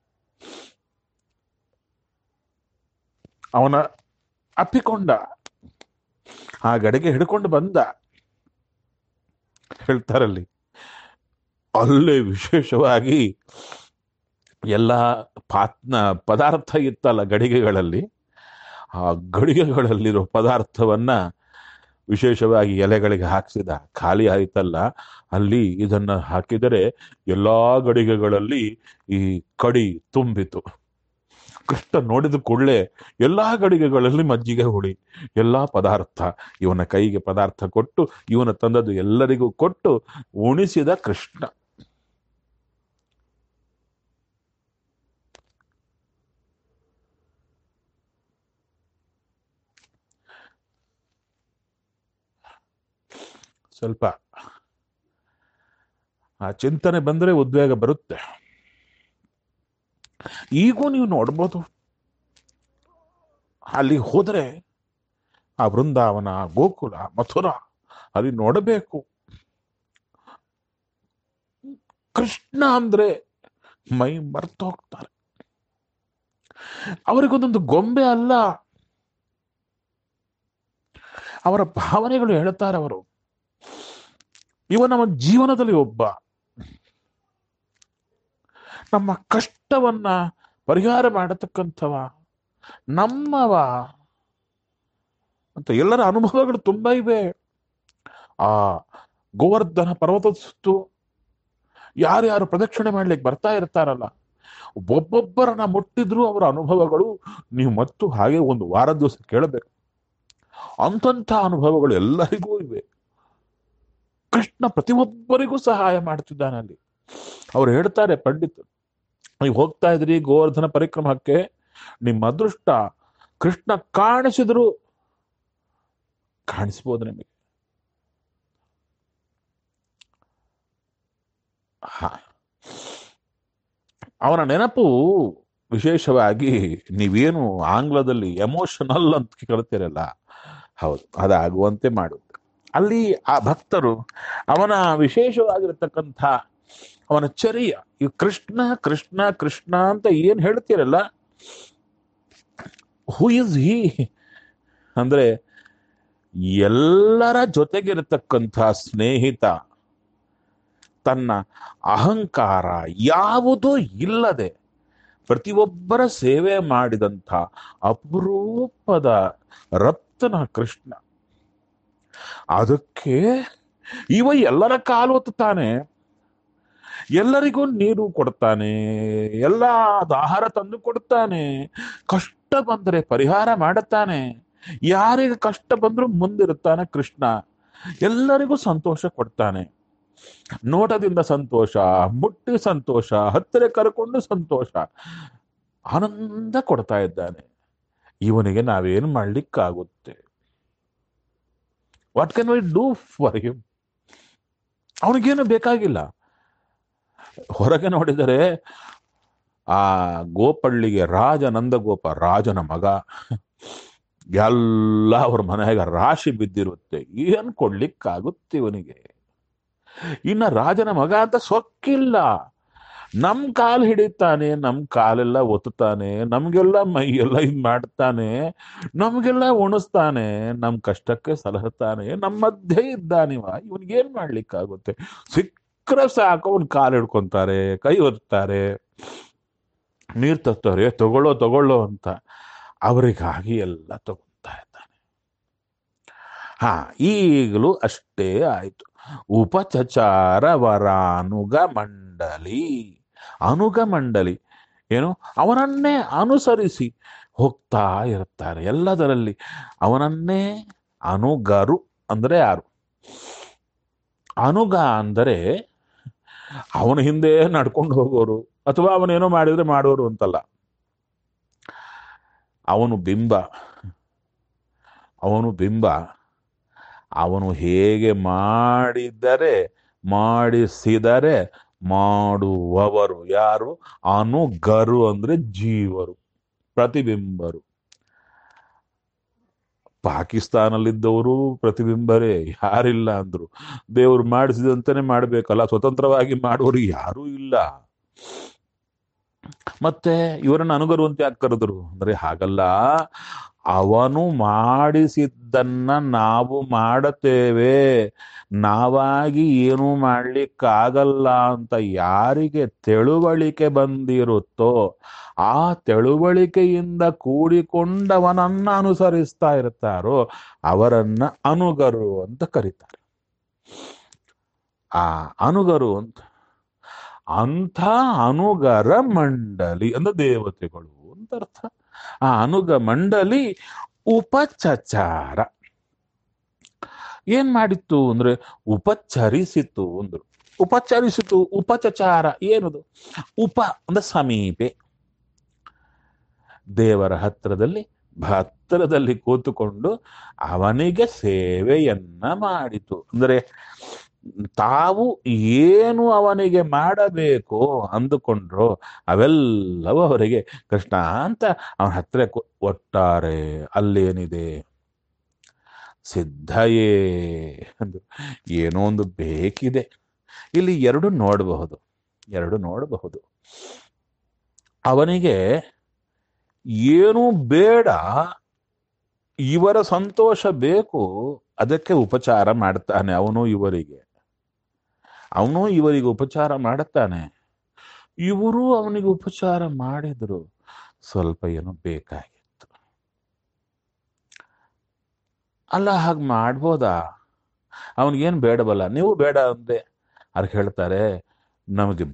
ಅವನ ಅಪ್ಪಿಕೊಂಡ, ಆ ಗಡಿಗೆ ಹಿಡ್ಕೊಂಡು ಬಂದ. ಹೇಳ್ತಾರಲ್ಲಿ, ಅಲ್ಲೇ ವಿಶೇಷವಾಗಿ ಎಲ್ಲ ಪದಾರ್ಥ ಇತ್ತಲ್ಲ ಗಡಿಗೆಗಳಲ್ಲಿ, ಆ ಗಡಿಗೆಗಳಲ್ಲಿರೋ ಪದಾರ್ಥವನ್ನ ವಿಶೇಷವಾಗಿ ಎಲೆಗಳಿಗೆ ಹಾಕಿಸಿದ. ಖಾಲಿ ಆಯ್ತಲ್ಲ, ಅಲ್ಲಿ ಇದನ್ನ ಹಾಕಿದರೆ ಎಲ್ಲಾ ಗಡಿಗೆಗಳಲ್ಲಿ ಈ ಕಡಿ ತುಂಬಿತು. ಕೃಷ್ಣ ನೋಡಿದ ಕೂಡಲೇ ಎಲ್ಲಾ ಗಡಿಗೆಗಳಲ್ಲಿ ಮಜ್ಜಿಗೆ ಹುಳಿ, ಎಲ್ಲಾ ಪದಾರ್ಥ. ಇವನ ಕೈಗೆ ಪದಾರ್ಥ ಕೊಟ್ಟು, ಇವನ ತಂದದ್ದು ಎಲ್ಲರಿಗೂ ಕೊಟ್ಟು ಉಣಿಸಿದ ಕೃಷ್ಣ. ಸ್ವಲ್ಪ ಆ ಚಿಂತನೆ ಬಂದರೆ ಉದ್ವೇಗ ಬರುತ್ತೆ. ಈಗೂ ನೀವು ನೋಡ್ಬೋದು, ಅಲ್ಲಿ ಹೋದರೆ ಆ ವೃಂದಾವನ, ಗೋಕುಲ, ಮಥುರಾ ಅಲ್ಲಿ ನೋಡಬೇಕು. ಕೃಷ್ಣ ಅಂದ್ರೆ ಮೈ ಮರ್ತು ಹೋಗ್ತಾರೆ. ಅವರಿಗೊಂದೊಂದು ಗೊಂಬೆ ಅಲ್ಲ, ಅವರ ಭಾವನೆಗಳು ಹೇಳ್ತಾರೆ. ಅವರು ಇವ ನಮ್ಮ ಜೀವನದಲ್ಲಿ ಒಬ್ಬ, ನಮ್ಮ ಕಷ್ಟವನ್ನ ಪರಿಹಾರ ಮಾಡತಕ್ಕಂಥವ, ನಮ್ಮವ ಅಂತ ಎಲ್ಲರ ಅನುಭವಗಳು ತುಂಬಾ ಇವೆ. ಆ ಗೋವರ್ಧನ ಪರ್ವತದ ಸುತ್ತು ಯಾರ್ಯಾರು ಪ್ರದಕ್ಷಿಣೆ ಮಾಡ್ಲಿಕ್ಕೆ ಬರ್ತಾ ಇರ್ತಾರಲ್ಲ, ಒಬ್ಬೊಬ್ಬರನ್ನ ಮುಟ್ಟಿದ್ರು ಅವರ ಅನುಭವಗಳು ನೀವು ಮತ್ತು ಹಾಗೆ ಒಂದು ವಾರದ ದಿವಸ ಕೇಳಬೇಕು. ಅಂತಂಥ ಅನುಭವಗಳು ಎಲ್ಲರಿಗೂ ಇವೆ. ಕೃಷ್ಣ ಪ್ರತಿಯೊಬ್ಬರಿಗೂ ಸಹಾಯ ಮಾಡ್ತಿದ್ದಾನೆ ಅಲ್ಲಿ. ಅವ್ರು ಹೇಳ್ತಾರೆ ಪಂಡಿತರು, ನೀವು ಹೋಗ್ತಾ ಇದ್ರಿ ಗೋವರ್ಧನ ಪರಿಕ್ರಮಕ್ಕೆ, ನಿಮ್ಮ ಅದೃಷ್ಟ ಕೃಷ್ಣ ಕಾಣಿಸಿದ್ರು ಕಾಣಿಸ್ಬೋದು ನಿಮಗೆ. ಅವನ ನೆನಪು ವಿಶೇಷವಾಗಿ ನೀವೇನು ಆಂಗ್ಲದಲ್ಲಿ ಎಮೋಷನಲ್ ಅಂತ ಕರಿತೀರಲ್ಲ, ಹೌದು, ಅದಾಗುವಂತೆ ಮಾಡುತ್ತೆ. ಅಲ್ಲಿ ಆ ಭಕ್ತರು ಅವನ ವಿಶೇಷವಾಗಿರತಕ್ಕಂಥ ಅವನ ಚರ್ಯ, ಈ ಕೃಷ್ಣ ಕೃಷ್ಣ ಕೃಷ್ಣ ಅಂತ ಏನ್ ಹೇಳ್ತೀರಲ್ಲ, ಹೂ ಇಸ್ ಹಿ ಅಂದ್ರೆ ಎಲ್ಲರ ಜೊತೆಗಿರತಕ್ಕಂಥ ಸ್ನೇಹಿತ, ತನ್ನ ಅಹಂಕಾರ ಯಾವುದೂ ಇಲ್ಲದೆ ಪ್ರತಿಯೊಬ್ಬರ ಸೇವೆ ಮಾಡಿದಂಥ ಅಪರೂಪದ ರತ್ನ ಕೃಷ್ಣ. ಅದಕ್ಕೆ ಇವ ಎಲ್ಲರ ಕಾಲು ಒತ್ತುತ್ತಾನೆ, ಎಲ್ಲರಿಗೂ ನೀರು ಕೊಡ್ತಾನೆ, ಎಲ್ಲ ಆಹಾರ ತಂದು ಕೊಡ್ತಾನೆ, ಕಷ್ಟ ಬಂದರೆ ಪರಿಹಾರ ಮಾಡುತ್ತಾನೆ, ಯಾರಿಗೆ ಕಷ್ಟ ಬಂದ್ರೂ ಮುಂದಿರುತ್ತಾನೆ ಕೃಷ್ಣ, ಎಲ್ಲರಿಗೂ ಸಂತೋಷ ಕೊಡ್ತಾನೆ. ನೋಟದಿಂದ ಸಂತೋಷ, ಮುಟ್ಟಿ ಸಂತೋಷ, ಹತ್ತಿರ ಕರ್ಕೊಂಡು ಸಂತೋಷ, ಆನಂದ ಕೊಡ್ತಾ ಇದ್ದಾನೆ. ಇವನಿಗೆ ನಾವೇನು ಮಾಡ್ಲಿಕ್ಕಾಗುತ್ತೆ? What can we do for him? ಅವನಿಗೇನು ಬೇಕಾಗಿಲ್ಲ. ಹೊರಗೆ ನೋಡಿದರೆ ಆ ಗೋಪಳ್ಳಿಗೆ ರಾಜ ನಂದಗೋಪ, ರಾಜನ ಮಗ, ಎಲ್ಲ ಅವ್ರ ಮನೆಯಾಗ ರಾಶಿ ಬಿದ್ದಿರುತ್ತೆ, ಏನ್ ಕೊಡ್ಲಿಕ್ಕಾಗುತ್ತೆ ಇವನಿಗೆ? ಇನ್ನ ರಾಜನ ಮಗ ಅಂತ ಸೊಕ್ಕಿಲ್ಲ, ನಮ್ ಕಾಲ್ ಹಿಡಿತಾನೆ, ನಮ್ ಕಾಲೆಲ್ಲ ಒತ್ತುತ್ತಾನೆ, ನಮ್ಗೆಲ್ಲ ಮೈಯೆಲ್ಲ ಇದ್ ಮಾಡ್ತಾನೆ, ನಮ್ಗೆಲ್ಲ ಉಣಿಸ್ತಾನೆ, ನಮ್ ಕಷ್ಟಕ್ಕೆ ಸಲಹುತ್ತಾನೆ, ನಮ್ಮ ಮಧ್ಯೆ ಇದ್ದಾನಿವ. ಇವನ್ಗೇನ್ ಮಾಡ್ಲಿಕ್ಕಾಗುತ್ತೆ? ಸಿಕ್ಕರೆ ಸಾಕು ಅವ್ನ ಕಾಲು ಹಿಡ್ಕೊಂತಾರೆ, ಕೈ ಒತ್ತಾರೆ, ನೀರ್ ತರ್ತಾರೆ, ತಗೊಳ್ಳೋ ತಗೊಳ್ಳೋ ಅಂತ. ಅವರಿಗಾಗಿ ಎಲ್ಲ ತಗೊಂತಾ ಇದ್ದಾನೆ. ಈಗಲೂ ಅಷ್ಟೇ ಆಯ್ತು. ಉಪಚಚಾರ ವರಾನುಗ ಮಂಡಲಿ, ಅನುಗ ಮಂಡಲಿ ಏನು, ಅವನನ್ನೇ ಅನುಸರಿಸಿ ಹೋಗ್ತಾ ಇರ್ತಾರೆ ಎಲ್ಲದರಲ್ಲಿ. ಅವನನ್ನೇ ಅನುಗರು ಅಂದ್ರೆ ಯಾರು? ಅನುಗ ಅಂದರೆ ಅವನ ಹಿಂದೆ ನಡ್ಕೊಂಡು ಹೋಗೋರು, ಅಥವಾ ಅವನೇನೋ ಮಾಡಿದ್ರೆ ಮಾಡೋರು ಅಂತಲ್ಲ. ಅವನು ಬಿಂಬ, ಅವನು ಹೇಗೆ ಮಾಡಿಸಿದರೆ ಮಾಡುವವರು ಯಾರು? ಅನುಗರು ಅಂದ್ರೆ ಜೀವರು, ಪ್ರತಿಬಿಂಬರು. ಪಾಕಿಸ್ತಾನಲ್ಲಿದ್ದವರು ಪ್ರತಿಬಿಂಬರೇ, ಯಾರಿಲ್ಲ ಅಂದ್ರು. ದೇವ್ರು ಮಾಡಿಸಿದಂತಾನೆ ಮಾಡ್ಬೇಕಲ್ಲ, ಸ್ವತಂತ್ರವಾಗಿ ಮಾಡುವರು ಯಾರೂ ಇಲ್ಲ. ಮತ್ತೆ ಇವರನ್ನು ಅನುಗರು ಅಂತ ಯಾಕೆ ಕರೆದ್ರು ಅಂದ್ರೆ ಹಾಗಲ್ಲ, ಅವನು ಮಾಡಿಸಿದ್ದನ್ನ ನಾವು ಮಾಡುತ್ತೇವೆ, ನಾವಾಗಿ ಏನು ಮಾಡ್ಲಿಕ್ಕಾಗಲ್ಲ ಅಂತ ಯಾರಿಗೆ ತಿಳುವಳಿಕೆ ಬಂದಿರುತ್ತೋ ಆ ತಿಳುವಳಿಕೆಯಿಂದ ಕೂಡಿಕೊಂಡವನನ್ನ ಅನುಸರಿಸ್ತಾ ಇರ್ತಾರೋ ಅವರನ್ನ ಅನುಗರು ಅಂತ ಕರೀತಾರೆ. ಆ ಅನುಗರು ಅಂಥ ಅನುಗರ ಮಂಡಲಿ ಅಂದ್ರೆ ದೇವತೆಗಳು ಅಂತ ಅರ್ಥ. ಆ ಅನುಗ ಮಂಡಲಿ ಉಪಚಚಾರ ಏನ್ ಮಾಡಿತ್ತು ಅಂದ್ರೆ ಉಪಚರಿಸಿತು ಅಂದ್ರು. ಉಪಚರಿಸಿತು, ಉಪಚಚಾರ ಏನದು? ಉಪ ಅಂದ್ರೆ ಸಮೀಪೆ, ದೇವರ ಹತ್ರದಲ್ಲಿ ಹತ್ತಿರದಲ್ಲಿ ಕೂತುಕೊಂಡು ಅವನಿಗೆ ಸೇವೆಯನ್ನ ಮಾಡಿತು. ಅಂದರೆ ತಾವು ಏನು ಅವನಿಗೆ ಮಾಡಬೇಕು ಅಂದುಕೊಂಡ್ರೋ ಅವೆಲ್ಲವೂ ಅವರಿಗೆ ಕೃಷ್ಣ ಅಂತ ಅವನ ಹತ್ರ ಒಟ್ಟಾರೆ ಅಲ್ಲೇನಿದೆ ಸಿದ್ಧಯೇ ಅಂದು ಏನೋ ಒಂದು ಬೇಕಿದೆ. ಇಲ್ಲಿ ಎರಡು ನೋಡಬಹುದು. ಅವನಿಗೆ ಏನೂ ಬೇಡ, ಇವರ ಸಂತೋಷ ಬೇಕು, ಅದಕ್ಕೆ ಉಪಚಾರ ಮಾಡ್ತಾನೆ. ಅವನು ಇವರಿಗೆ ಉಪಚಾರ ಮಾಡುತ್ತಾನೆ. ಇವರು ಅವನಿಗೆ ಉಪಚಾರ ಮಾಡಿದ್ರು. ಸ್ವಲ್ಪ ಏನೋ ಬೇಕಾಗಿತ್ತು. ಅಲ್ಲ, ಹಾಗೆ ಮಾಡ್ಬೋದಾ? ಅವನಿಗೇನು ಬೇಡವಲ್ಲ, ನೀವು ಬೇಡ ಅಂದೆ. ಅದಕ್ಕೆ ಹೇಳ್ತಾರೆ, ನಮಗೆ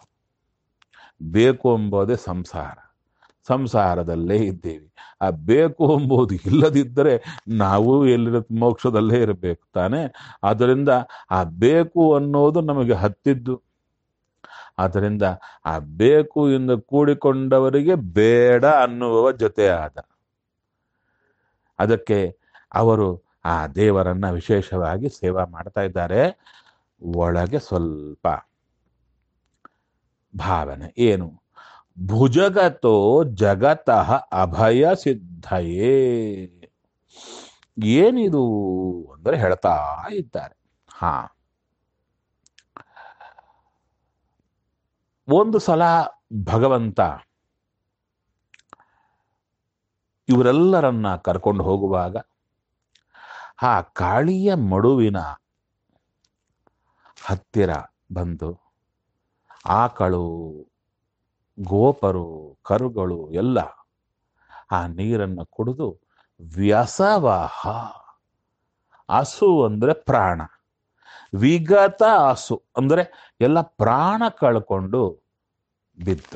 ಬೇಕು ಎಂಬುದೇ ಸಂಸಾರದಲ್ಲೇ ಇದ್ದೇವೆ. ಆ ಬೇಕು ಎಂಬುದು ಇಲ್ಲದಿದ್ದರೆ ನಾವು ಎಲ್ಲಿರ ಮೋಕ್ಷದಲ್ಲೇ ಇರಬೇಕು ತಾನೆ. ಆದ್ದರಿಂದ ಆ ಬೇಕು ಅನ್ನೋದು ನಮಗೆ ಹತ್ತಿದ್ದು. ಆದ್ದರಿಂದ ಆ ಬೇಕು ಎಂದು ಕೂಡಿಕೊಂಡವರಿಗೆ ಬೇಡ ಅನ್ನುವ ಜೊತೆ ಆದ. ಅದಕ್ಕೆ ಅವರು ಆ ದೇವರನ್ನ ವಿಶೇಷವಾಗಿ ಸೇವಾ ಮಾಡ್ತಾ ಇದ್ದಾರೆ. ಒಳಗೆ ಸ್ವಲ್ಪ ಭಾವನೆ ಏನು? ಭುಜಗತೋ ಜಗತಃ ಅಭಯ ಸಿದ್ಧಯೇ. ಏನಿದು ಅಂದರೆ ಹೇಳ್ತಾ ಇದ್ದಾರೆ. ಒಂದು ಸಲ ಭಗವಂತ ಇವರೆಲ್ಲರನ್ನ ಕರ್ಕೊಂಡು ಹೋಗುವಾಗ ಆ ಕಾಳಿಯ ಮಡುವಿನ ಹತ್ತಿರ ಬಂದು ಆಕಳು, ಗೋಪರು, ಕರುಗಳು ಎಲ್ಲ ಆ ನೀರನ್ನು ಕುಡಿದು ವ್ಯಸವಾಹ, ಹಸು ಅಂದ್ರೆ ಪ್ರಾಣ, ವಿಗತ ಹಸು ಅಂದ್ರೆ ಎಲ್ಲ ಪ್ರಾಣ ಕಳ್ಕೊಂಡು ಬಿತ್ತು.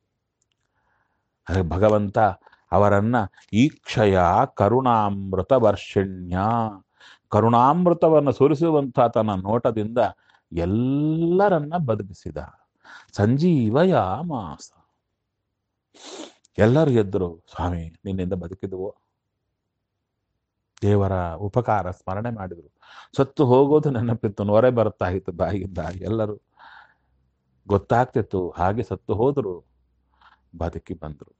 ಭಗವಂತ ಅವರನ್ನ ಈಕ್ಷಯ ಕರುಣಾಮೃತ ವರ್ಷಿಣ್ಯ, ಕರುಣಾಮೃತವನ್ನು ಸುರಿಸುವಂಥ ತನ್ನ ನೋಟದಿಂದ ಎಲ್ಲರನ್ನ ಬದುಕಿಸಿದ. ಸಂಜೀವಯಾಮಾಸ. ಎಲ್ಲರೂ ಎದ್ರು, ಸ್ವಾಮಿ ನಿನ್ನಿಂದ ಬದುಕಿದವು. ದೇವರ ಉಪಕಾರ ಸ್ಮರಣೆ ಮಾಡಿದ್ರು. ಸತ್ತು ಹೋಗೋದು ನೆನಪಿತ್ತು, ನೊರೆ ಬರ್ತಾ ಇತ್ತು ಬಾಯಿಯಿಂದ. ಎಲ್ಲರೂ ಗೊತ್ತಾಗ್ತಿತ್ತು, ಹಾಗೆ ಸತ್ತು ಹೋದ್ರು, ಬದುಕಿ ಬಂದ್ರು.